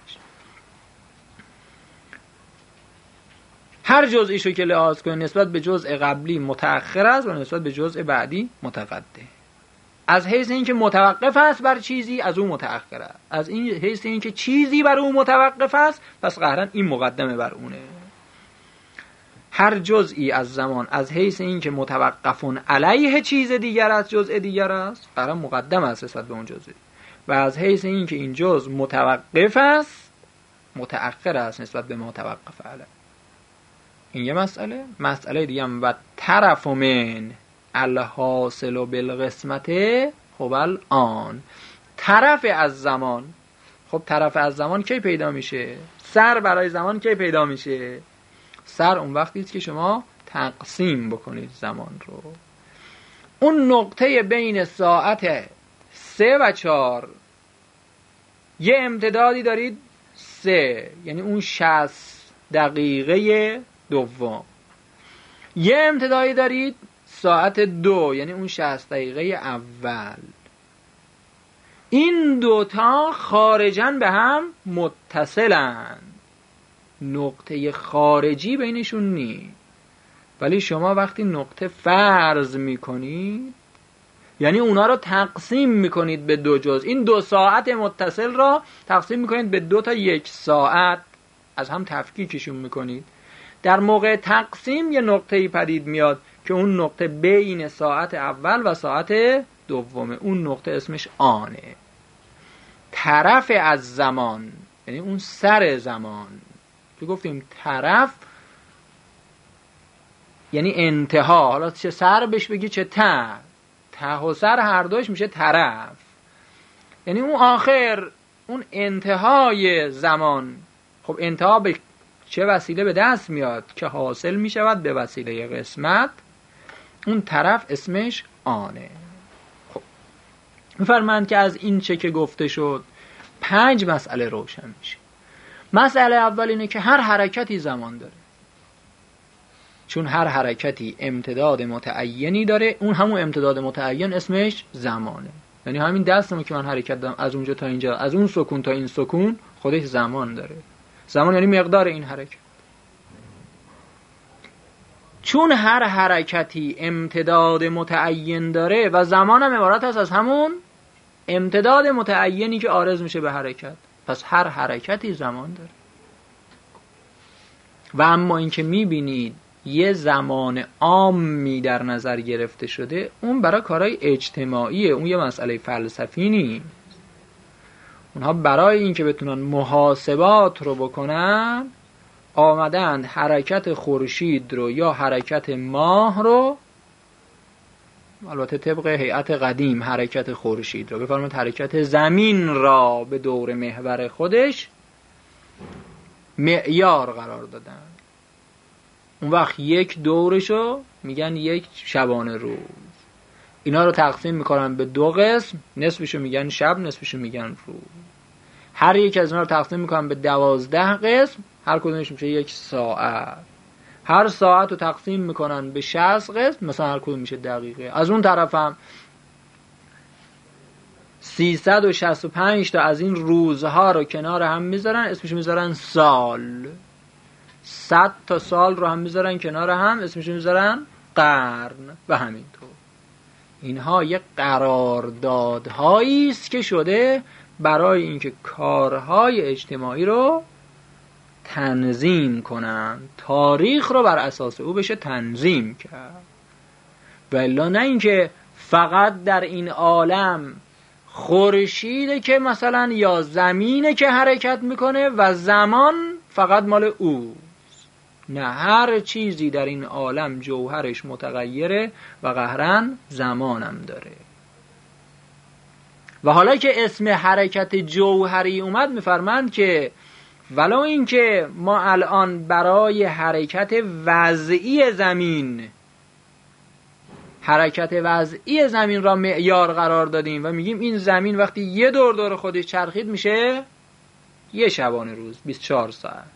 هر جزئیشو که لحاظ کنه نسبت به جزء قبلی متأخر است و نسبت به جزء بعدی متقدم. از حیث اینکه متوقف است بر چیزی از اون متأخر است، از این حیث اینکه چیزی بر اون متوقف است پس قهرن این مقدمه بر اونه. هر جزئی از زمان از حیث اینکه متوقفون علیه چیز دیگر است جزء دیگر است قهرن مقدم است نسبت به اون جزء، و از حیث اینکه این جزء متوقف است متأخر است نسبت به متوقف علیه. این یه مسئله. مسئله دیگه هم و طرف من الحاصل بالقسمت خب الان طرف از زمان. خب طرف از زمان کی پیدا میشه؟ سر برای زمان کی پیدا میشه؟ سر اون وقتی است که شما تقسیم بکنید زمان رو. اون نقطه بین ساعت سه و چار یه امتدادی دارید سه، یعنی اون شصت دقیقه دوم. یه امتدادی دارید ساعت دو، یعنی اون شصت دقیقه اول. این دوتا خارجاً به هم متصلن، نقطه خارجی بینشون نیست. ولی شما وقتی نقطه فرض میکنید یعنی اونا رو تقسیم میکنید به دو جزء، این دو ساعت متصل را تقسیم میکنید به دو تا یک ساعت، از هم تفکیکشون میکنید. در موقع تقسیم یه نقطه‌ای پدید میاد که اون نقطه بین ساعت اول و ساعت دومه، اون نقطه اسمش آنه. طرف از زمان یعنی اون سر زمان که گفتیم طرف یعنی انتها، حالا چه سر بهش بگی چه ته، ته و سر هر دوش میشه طرف، یعنی اون آخر اون انتهای زمان. خب انتها به چه وسیله به دست میاد که حاصل میشود به وسیله قسمت، اون طرف اسمش آنه. خب میفرمایند که از این چه که گفته شد پنج مسئله روشن میشه. مسئله اول اینه که هر حرکتی زمان داره، چون هر حرکتی امتداد متعینی داره، اون همون امتداد متعین اسمش زمانه. یعنی همین دستمو که من حرکت دادم از اونجا تا اینجا، از اون سکون تا این سکون، خودش زمان داره. زمان یعنی مقدار این حرکت. چون هر حرکتی امتداد متعین داره و زمان هم عبارت است از همون امتداد متعینی که عارض میشه به حرکت، پس هر حرکتی زمان داره. و اما این که میبینید یه زمان عامی در نظر گرفته شده، اون برای کارهای اجتماعیه، اون یه مسئله فلسفی نیست. اونها برای این که بتونن محاسبات رو بکنن آمدن حرکت خورشید رو یا حرکت ماه رو، البته طبق هیئت قدیم حرکت خورشید رو، بفرمایید حرکت زمین را به دور محور خودش معیار قرار دادن. اون وقت یک دورشو میگن یک شبانه روز. اینا رو تقسیم میکنن به دو قسم، نصفشو میگن شب، نصفشو میگن روز. هر یک از اینا رو تقسیم میکنن به دوازده قسم، هر کدومش میشه یک ساعت. هر ساعت رو تقسیم میکنن به شصت قسم، مثلا هر کدوم میشه دقیقه. از اون طرف هم سیصد و شصت و پنج تا از این روزها رو کنار هم میذارن، اسمش میذارن سال. صد تا سال رو هم میذارن کنار هم، اسمش میذارن قرن. و همینطور اینها یک قراردادهایی است که شده برای اینکه کارهای اجتماعی رو تنظیم کنن، تاریخ رو بر اساس او بشه تنظیم کرد. و الا نه اینکه فقط در این عالم خورشیده که مثلا یا زمینه که حرکت میکنه و زمان فقط مال اوست. نه، هر چیزی در این عالم جوهرش متغیره و قهرن زمانم داره. و حالا که اسم حرکت جوهری اومد، میفرمند که ولو این که ما الان برای حرکت وضعی زمین حرکت وضعی زمین را معیار قرار دادیم و میگیم این زمین وقتی یه دور دور خودش چرخید میشه یه شبانه روز، بیست و چهار ساعت.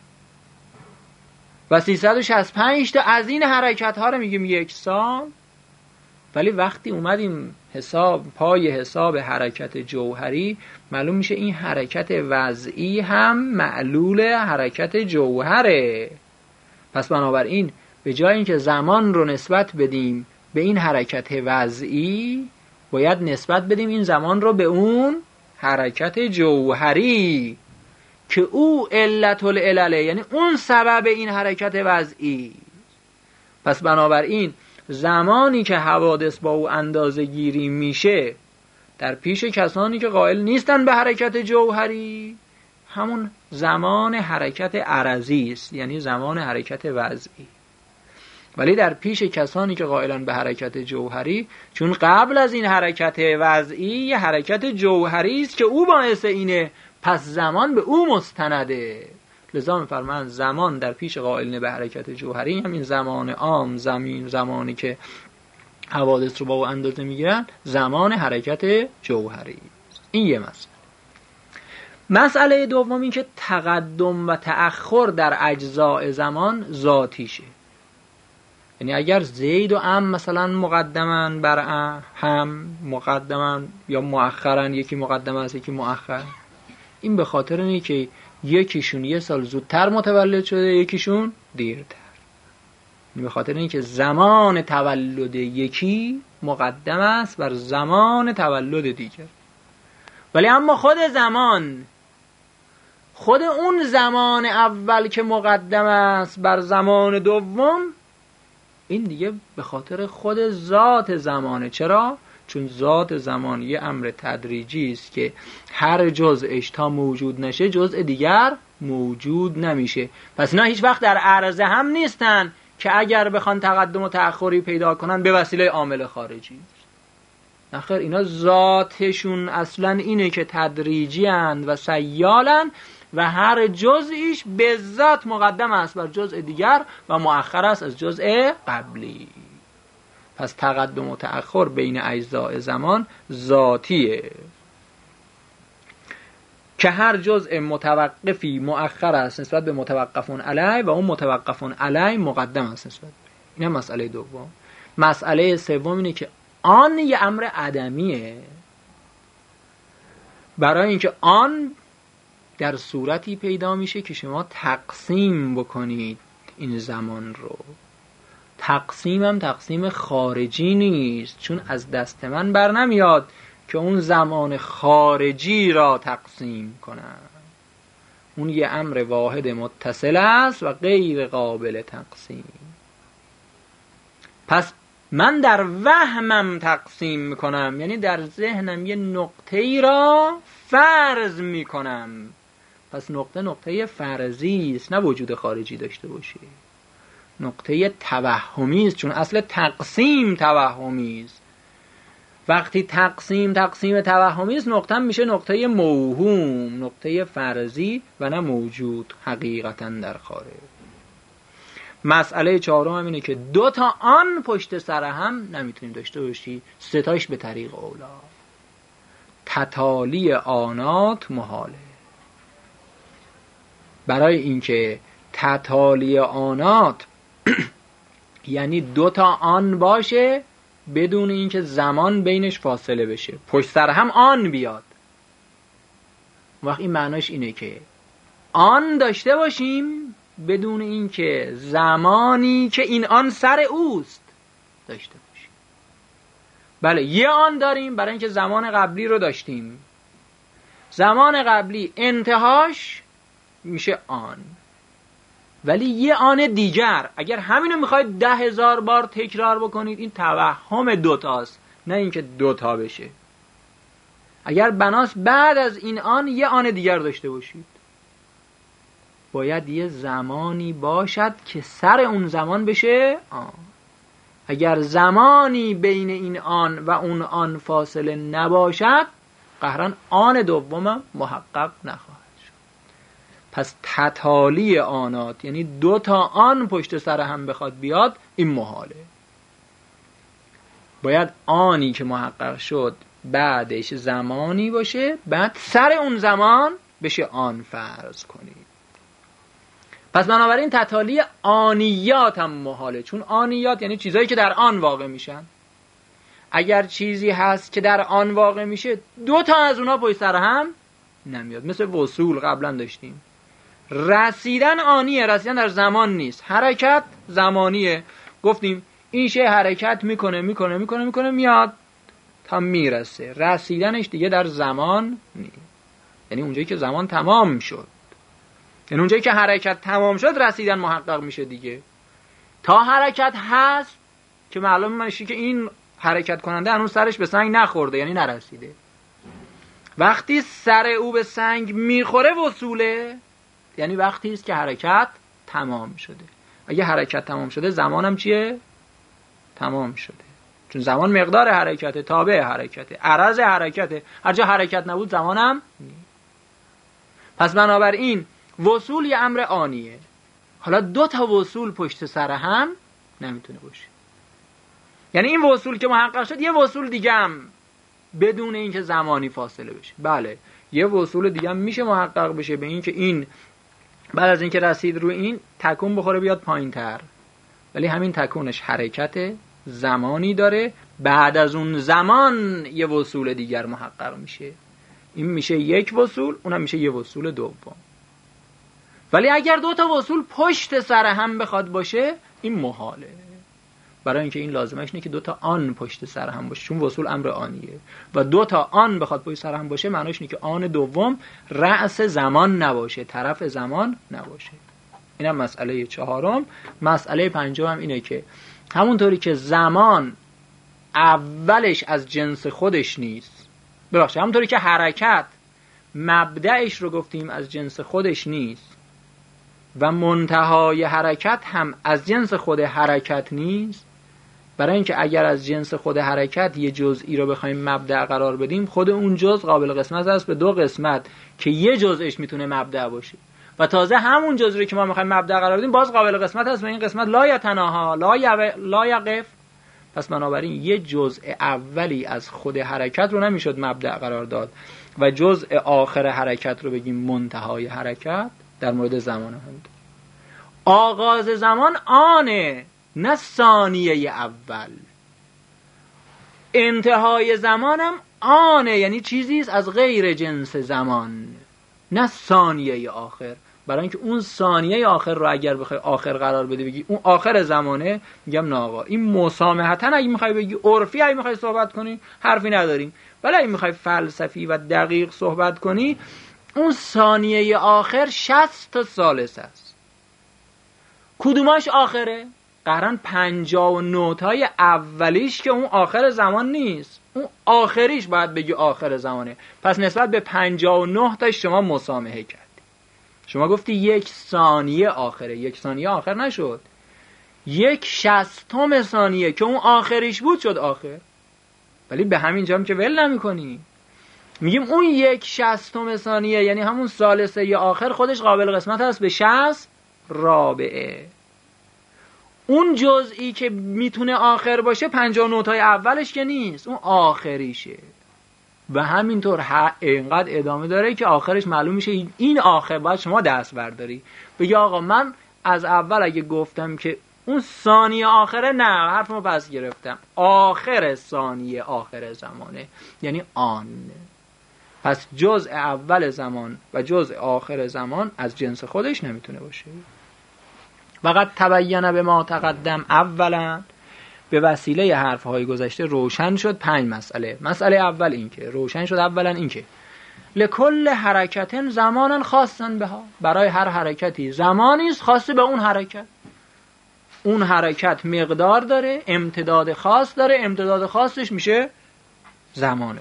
و سیصد و شصت و پنج تا از این حرکت ها رو میگیم یک سال. ولی وقتی اومدیم حساب پای حساب حرکت جوهری، معلوم میشه این حرکت وضعی هم معلول حرکت جوهره. پس بنابراین به جای اینکه زمان رو نسبت بدیم به این حرکت وضعی، باید نسبت بدیم این زمان رو به اون حرکت جوهری که او علت العلله، یعنی اون سبب این حرکت وضعی. پس بنابراین زمانی که حوادث با او اندازه گیری میشه در پیش کسانی که قائل نیستن به حرکت جوهری، همون زمان حرکت عرضی است، یعنی زمان حرکت وضعی. ولی در پیش کسانی که قائلن به حرکت جوهری، چون قبل از این حرکت وضعی یه حرکت جوهری است که او باعث اینه، پس زمان به او مستنده. لذا می‌فرمایند زمان در پیش قائلین به حرکت جوهری، همین زمان عام، زمین زمانی که حوادث رو با او اندازه میگیرن، زمان حرکت جوهری. این یه مسئله. مسئله دوم این که تقدم و تأخر در اجزاء زمان ذاتیشه. یعنی اگر زید و ام مثلا مقدمن بر هم، مقدمن یا مؤخرن، یکی مقدم است یکی مؤخر، این به خاطر اینه که یکیشون یه سال زودتر متولد شده، یکیشون دیرتر. این به خاطر اینه که زمان تولد یکی مقدم است بر زمان تولد دیگر. ولی اما خود زمان، خود اون زمان اول که مقدم است بر زمان دوم، این دیگه به خاطر خود ذات زمانه. چرا؟ چون ذات زمان یه امر تدریجی است که هر جزءش تا موجود نشه جزء دیگر موجود نمیشه. پس اینا هیچ وقت در عرضه هم نیستن که اگر بخوان تقدم و تأخری پیدا کنن به وسیله عامل خارجی. نخیر، اینا ذاتشون اصلا اینه که تدریجی اند و سیالن و هر جزئیش به ذات مقدم است بر جزء دیگر و مؤخر است از جزء قبلی. پس تقدم و تأخر بین اجزاء زمان ذاتیه که هر جزء متوقفی مؤخر است نسبت به متوقفون علیه و اون متوقفون علیه مقدم است نسبت به. این مسئله دوم. مسئله سوم اینه که آن یه امر عدمیه. برای اینکه آن در صورتی پیدا میشه که شما تقسیم بکنید این زمان رو. تقسیم هم تقسیم خارجی نیست، چون از دست من بر نمیاد که اون زمان خارجی را تقسیم کنم. اون یه امر واحد متصل است و غیر قابل تقسیم. پس من در وهمم تقسیم میکنم، یعنی در ذهنم یه نقطه ای را فرض میکنم. پس نقطه نقطه فرضی است، نه وجود خارجی داشته باشه. نقطه توهمی است، چون اصل تقسیم توهمی است. وقتی تقسیم تقسیم توهمی است، نقطه میشه نقطه موهوم، نقطه فرضی و نه موجود حقیقتا در خارج. مسئله چهارم هم اینه که دو تا آن پشت سر هم نمیتونیم داشته باشی، سه تاش به طریق اولا. تتالی آنات محاله. برای اینکه تتالی آنات یعنی دو تا آن باشه بدون اینکه زمان بینش فاصله بشه، پشت سر هم آن بیاد. وقت این معناش اینه که آن داشته باشیم بدون اینکه زمانی که این آن سر اوست داشته باشیم. بله یه آن داریم برای اینکه زمان قبلی رو داشتیم. زمان قبلی انتهاش میشه آن، ولی یه آن دیگر اگر همینو میخواید ده هزار بار تکرار بکنید این توهم دوتاست، نه اینکه دوتا بشه. اگر بناست بعد از این آن یه آن دیگر داشته باشید، باید یه زمانی باشد که سر اون زمان بشه آن. اگر زمانی بین این آن و اون آن فاصله نباشد قهرن آن دوم محقق نخواهد شد. پس تتالی آنات یعنی دو تا آن پشت سر هم بخواد بیاد این محاله. باید آنی که محقق شد بعدش زمانی باشه، بعد سر اون زمان بشه آن فرض کنید. پس بنابراین تتالی آنیات هم محاله، چون آنیات یعنی چیزایی که در آن واقع میشن. اگر چیزی هست که در آن واقع میشه دو تا از اونها پشت سر هم نمیاد. مثل وصول قبلا داشتیم. رسیدن آنیه، رسیدن در زمان نیست. حرکت زمانیه، گفتیم این شی حرکت میکنه میکنه میکنه میکنه میاد تا میرسه. رسیدنش دیگه در زمان نیست، یعنی اونجایی که زمان تمام شد، یعنی اونجایی که حرکت تمام شد رسیدن محقق میشه دیگه. تا حرکت هست که معلوم میشه که این حرکت کننده هنوز سرش به سنگ نخورده، یعنی نرسیده. وقتی سر او به سنگ میخوره وصوله، یعنی وقتی است که حرکت تمام شده. اگه حرکت تمام شده زمانم چیه؟ تمام شده، چون زمان مقدار حرکته، تابع حرکته، عرض حرکته. هر جا حرکت نبود زمانم نیست. پس بنابراین وصول یه امر آنیه. حالا دو تا وصول پشت سر هم نمیتونه باشه. یعنی این وصول که محقق شد یه وصول دیگه هم بدون اینکه زمانی فاصله بشه. بله یه وصول دیگه هم میشه محقق بشه به این که این بعد از اینکه رسید روی این تکون بخوره بیاد پایین تر، ولی همین تکونش حرکت زمانی داره. بعد از اون زمان یه وصول دیگر محقق میشه، این میشه یک وصول، اونم میشه یه وصول دوم. ولی اگر دو تا وصول پشت سر هم بخواد باشه این محاله، برای اینکه این لازمش اینه که دو تا آن پشت سر هم باشه، چون وصول امر آنیه و دو تا آن بخواد پشت سر هم باشه معناش اینه که آن دوم رأس زمان نباشه، طرف زمان نباشه. اینم مسئله چهارم. مسئله پنجم هم اینه که همونطوری که زمان اولش از جنس خودش نیست، ببخشید همونطوری که حرکت مبدأش رو گفتیم از جنس خودش نیست و منتهای حرکت هم از جنس خود حرکت نیست، برای اینکه اگر از جنس خود حرکت یه جزئی رو بخوایم مبدأ قرار بدیم، خود اون جزء قابل قسمت است به دو قسمت که یه جزءش میتونه مبدأ باشه و تازه همون جزئی که ما میخوایم مبدأ قرار بدیم باز قابل قسمت است و این قسمت لا یتناها لا یو... لا یقف. پس بنابراین یه جزء اولی از خود حرکت رو نمیشد مبدأ قرار داد و جزء آخر حرکت رو بگیم منتهای حرکت. در مورد زمان هم آغاز زمان آنه، نه ثانیه اول. انتهای زمانم آنه یعنی چیزی است از غیر جنس زمان، نه ثانیه آخر. برای اینکه اون ثانیه آخر رو اگر بخوای آخر قرار بده بگی اون آخر زمانه، میگم نه آقا این مسامحتاً اگه میخوای بگی عرفی اگه میخوای صحبت کنی حرفی نداریم، ولی اگه میخوای فلسفی و دقیق صحبت کنی اون ثانیه آخر شصت تا ثالث است. کدوماش آخره؟ قرن پنجاه و نه تای اولیش که اون آخر زمان نیست، اون آخریش باید بگی آخر زمانه. پس نسبت به پنجاه و نه تا شما مسامحه کردی. شما گفتی یک ثانیه آخره، یک ثانیه آخر نشد، یک شصتم ثانیه که اون آخریش بود شد آخر. ولی به همین جام که ول نمی کنی، میگیم اون یک شصتم ثانیه یعنی همون ثالثه آخر خودش قابل قسمت هست به شصت رابعه. اون جزئی که میتونه آخر باشه پنجاه و نه تای اولش که نیست، اون آخریشه. و همینطور اینقدر ادامه داره که آخرش معلوم میشه این آخر باید شما دست برداری بگی آقا من از اول اگه گفتم که اون ثانیه آخره، نه حرفمو پس گرفتم، آخر ثانیه آخر زمانه یعنی آن. پس جزء اول زمان و جزء آخر زمان از جنس خودش نمیتونه باشه. وقت تبین به ما تقدم اولا، به وسیله حرفهای گذشته روشن شد پنج مسئله. مسئله اول این که روشن شد اولا این که لکل حرکت زمانا خاصا بها، برای هر حرکتی زمانی است خاص به اون حرکت. اون حرکت مقدار داره، امتداد خاص داره، امتداد خاصش میشه زمانه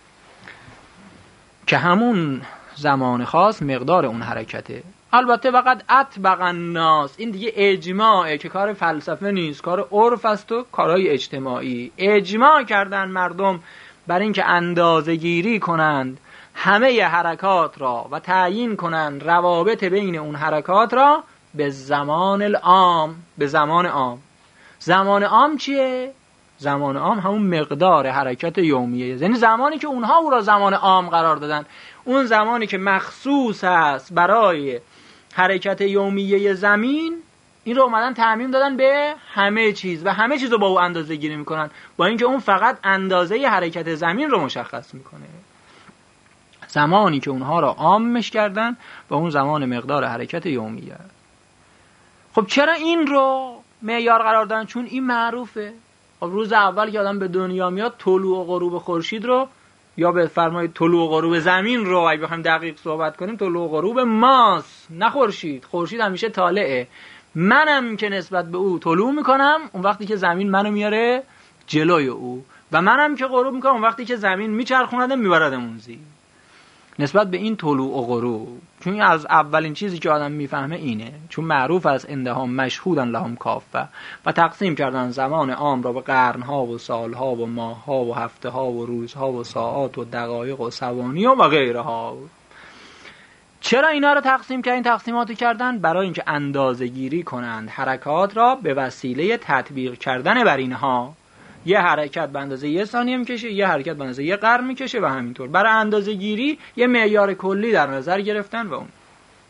که همون زمان خاص مقدار اون حرکته. البته وقت اطبق الناس، این دیگه اجماعه که کار فلسفه نیست، کار عرف است و کارهای اجتماعی. اجماع کردن مردم بر این که اندازه گیری کنند همه ی حرکات را و تعیین کنند روابط بین اون حرکات را به زمان العام، به زمان عام. زمان عام چیه؟ زمان عام همون مقدار حرکت یومیه، یعنی زمانی که اونها او را زمان عام قرار دادن، اون زمانی که مخصوص است برای حرکت یومیه زمین، این رو اومدن تعمیم دادن به همه چیز و همه چیز رو با او اندازه گیری میکنن، با اینکه اون فقط اندازه حرکت زمین رو مشخص میکنه. زمانی که اونها را عامش کردن و اون زمان مقدار حرکت یومیه. خب چرا این رو معیار قرار دادن؟ چون این معروفه. خب روز اول که آدم به دنیا میاد طلوع و غروب خورشید رو، یا به فرمای طلوع و غروب زمین رو اگه بخوایم دقیق صحبت کنیم، طلوع و غروب ماست نه خورشید. خورشید همیشه طالعه، منم که نسبت به او طلوع میکنم اون وقتی که زمین منو میاره جلوی او، و منم که غروب میکنم اون وقتی که زمین میچرخوندم میبردم اون زیر. نسبت به این طلوع و غروب، چون از اولین چیزی که آدم میفهمه اینه، چون معروف است اندهم مشهودن لهم کافه، و تقسیم کردن زمان عام را به قرنها و سالها و ماهها و هفته ها و روزها و ساعات و دقایق و ثوانی و, و غیرها. چرا اینا رو تقسیم کردن؟ تقسیماتو کردن برای اینکه اندازه گیری کنند حرکات را به وسیله تطبیق کردن بر اینها. یه حرکت به اندازه یه ثانیه میکشه، یه حرکت به اندازه یه قرن میکشه و همینطور. برای اندازه گیری یه معیار کلی در نظر گرفتن و اون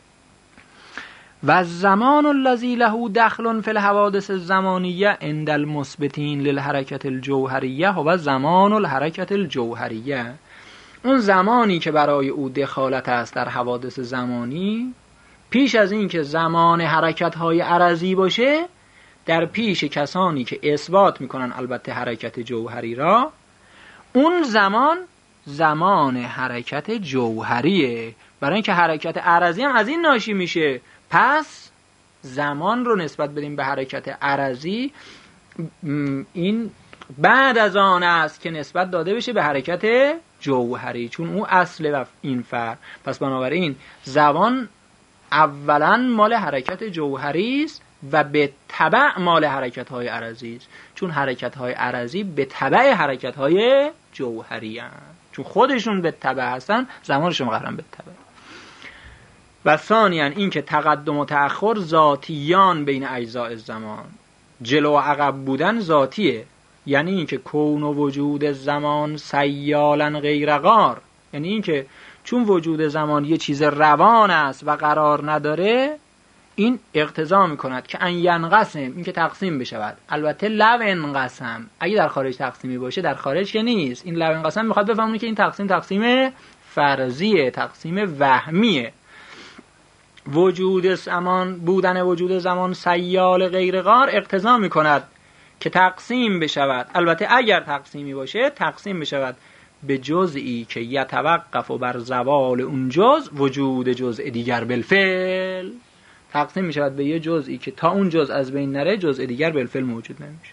و زمان الذی له دخل فی الحوادث الزمانیه عند المثبتین للحرکت الجوهریه هو زمان الحرکت الجوهریه. اون زمانی که برای او دخالت است در حوادث زمانی، پیش از این که زمان حرکت های عرضی باشه، در پیش کسانی که اثبات میکنن البته حرکت جوهری را، اون زمان زمان حرکت جوهریه. برای اینکه حرکت عرضی هم از این ناشی میشه، پس زمان رو نسبت بدیم به حرکت عرضی، این بعد از آن است که نسبت داده بشه به حرکت جوهری، چون اون اصل این فرق. پس بنابراین زمان اولا مال حرکت جوهری است و به تبع مال حرکت‌های عرضی است، چون حرکت‌های عرضی به تبع حرکت‌های جوهری هستند، چون خودشون به تبع هستن، زمانشون قرارن به تبع. و ثانیاً این که تقدم و تأخر ذاتیان بین اجزاء زمان، جلو و عقب بودن ذاتیه، یعنی این که کون و وجود زمان سیالاً غیر قرار، یعنی این که چون وجود زمان یه چیز روان است و قرار نداره، این اقتضا میکند که ان ینقسم، این که تقسیم بشود. البته لو انقسم، اگه در خارج تقسیمی باشه، در خارج که نیست. این لو انقسم میخواد بفهمونه که این تقسیم تقسیم فرضیه، تقسیم وهمیه. وجود زمان، بودن وجود زمان سیال غیر غار اقتضا میکند که تقسیم بشود. البته اگر تقسیمی باشه، تقسیم بشود به جزئی که یتوقف بر زوال اون جز وجود جزء دیگر بالفعل. تقسیم میشود به یه جزئی که تا اون جزء از بین نره، جزء دیگر بالفعل موجود نمیشه.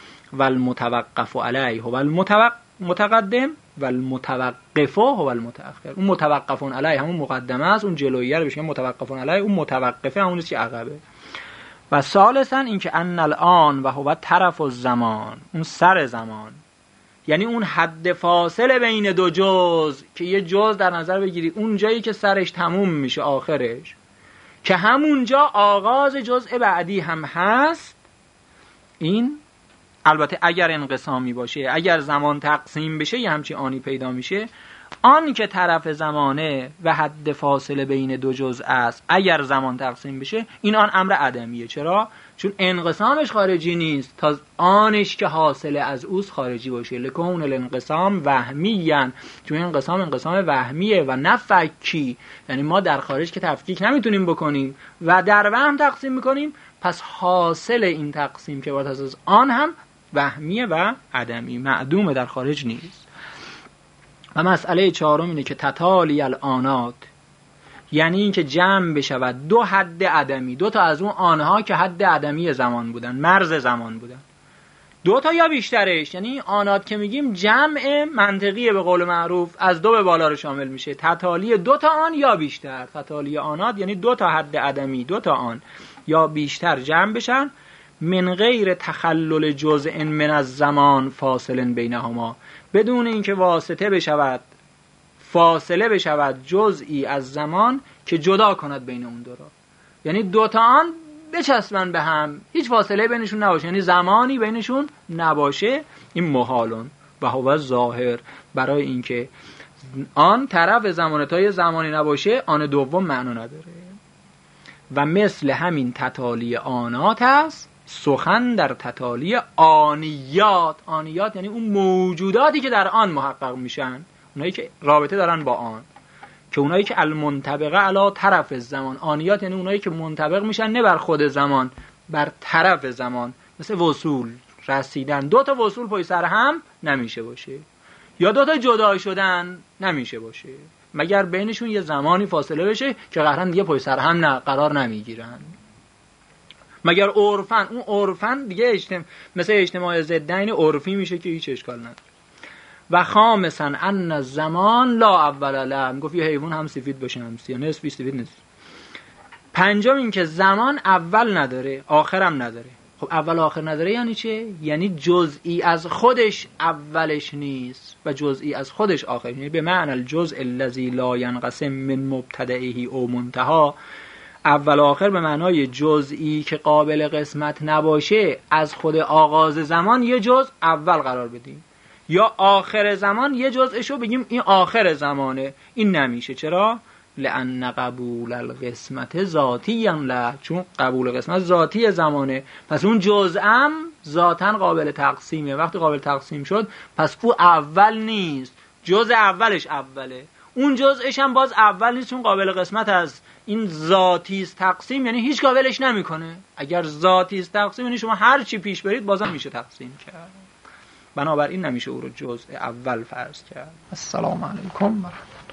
والمتوقف علیه هو المتقدم والمتوقف هو المتأخر. اون متوقفون علیه همون مقدمه است، اون جلویی رو بهش میگن متوقفون علیه، اون متوقفه همون چیز عقبه. و ثالثا اینکه ان الان و هو طرف الزمان، اون سر زمان، یعنی اون حد فاصله بین دو جز، که یه جز در نظر بگیرید اون جایی که سرش تموم میشه، آخرش، که همونجا آغاز جزء بعدی هم هست. این البته اگر انقسامی باشه، اگر زمان تقسیم بشه، یه همچی آنی پیدا میشه. آن که طرف زمانه و حد فاصله بین دو جزء است، اگر زمان تقسیم بشه، این آن امر عدمیه. چرا؟ چون انقسامش خارجی نیست تا آنش که حاصله از اوست خارجی باشه. لکون الانقسام وهمیان، چون انقسام انقسام وهمیه و نه فکی. یعنی ما در خارج که تفکیک نمیتونیم بکنیم و در وهم تقسیم میکنیم، پس حاصل این تقسیم که باید از آن هم وهمیه و عدمی، معدومه، در خارج نیست. و مسئله چهارم اینه که تتالی الانات، یعنی این که جمع بشود دو حد عدمی، دو تا از اون آنها که حد عدمی زمان بودن، مرز زمان بودن، دو تا یا بیشترش. یعنی آنات که میگیم جمع منطقیه به قول معروف، از دو به بالا رو شامل میشه. تتالی دو تا آن یا بیشتر، تتالی آنات یعنی دو تا حد عدمی، دو تا آن یا بیشتر جمع بشن، من غیر تخلل جزء من الزمان فاصل بینهما، بدون اینکه واسطه بشود، فاصله بشود جزئی از زمان که جدا کند بین اون دو را. یعنی دو تا آن بچسبن به هم، هیچ فاصله بینشون نباشه، یعنی زمانی بینشون نباشه. این محالون و هو ظاهر، برای اینکه آن طرف زمان تا یه زمانی نباشه، آن دوم معنا نداره. و مثل همین تتالی آنات است سخن در تتالی آنیات. آنیات یعنی اون موجوداتی که در آن محقق میشن، اونایی که رابطه دارن با آن، که اونایی که المنطبقه علی طرف زمان. آنیات یعنی اونایی که منطبق میشن نه بر خود زمان، بر طرف زمان. مثل وصول، رسیدن. دو تا وصول پای سر هم نمیشه باشه، یا دو تا جدا شدن نمیشه باشه، مگر بینشون یه زمانی فاصله بشه که قهرن دیگه پای سر هم نه قرار نمیگیرن. مگر عرفن، اون عرفن دیگه اجتماع، مثل اجتماع ضدین عرفی میشه که هیچ اشکال نداره. و خامسا ان الزمان لا اول له، میگفت یه حیوان هم سفید باشه هم سیاه، نصفی سفید نیست. پنجم این که زمان اول نداره، آخرم نداره. خب اول آخر نداره یعنی چه؟ یعنی جزئی از خودش اولش نیست و جزئی از خودش آخرش، یعنی به معنی الجزء الذی لا ينقسم من مبتدئه او منتها. اول آخر به معنای جزئی که قابل قسمت نباشه، از خود آغاز زمان یه جزء اول قرار بدیم، یا آخر زمان یه جزءشو بگیم این آخر زمانه. این نمیشه. چرا؟ لأن قبول القسمت ذاتی لا، چون قبول قسمت ذاتی زمانه، پس اون جزءم ذاتاً قابل تقسیمه. وقتی قابل تقسیم شد پس او اول نیست، جزء اولش اوله، اون جزءش هم باز اول نیست چون قابل قسمت است. این ذاتی است تقسیم، یعنی هیچ قابلش نمیکنه. اگر ذاتی است تقسیم یعنی شما هر چی پیش برید بازم میشه تقسیم کرد، بنابراین نمیشه او رو جزء اول فرض کرد. السلام علیکم.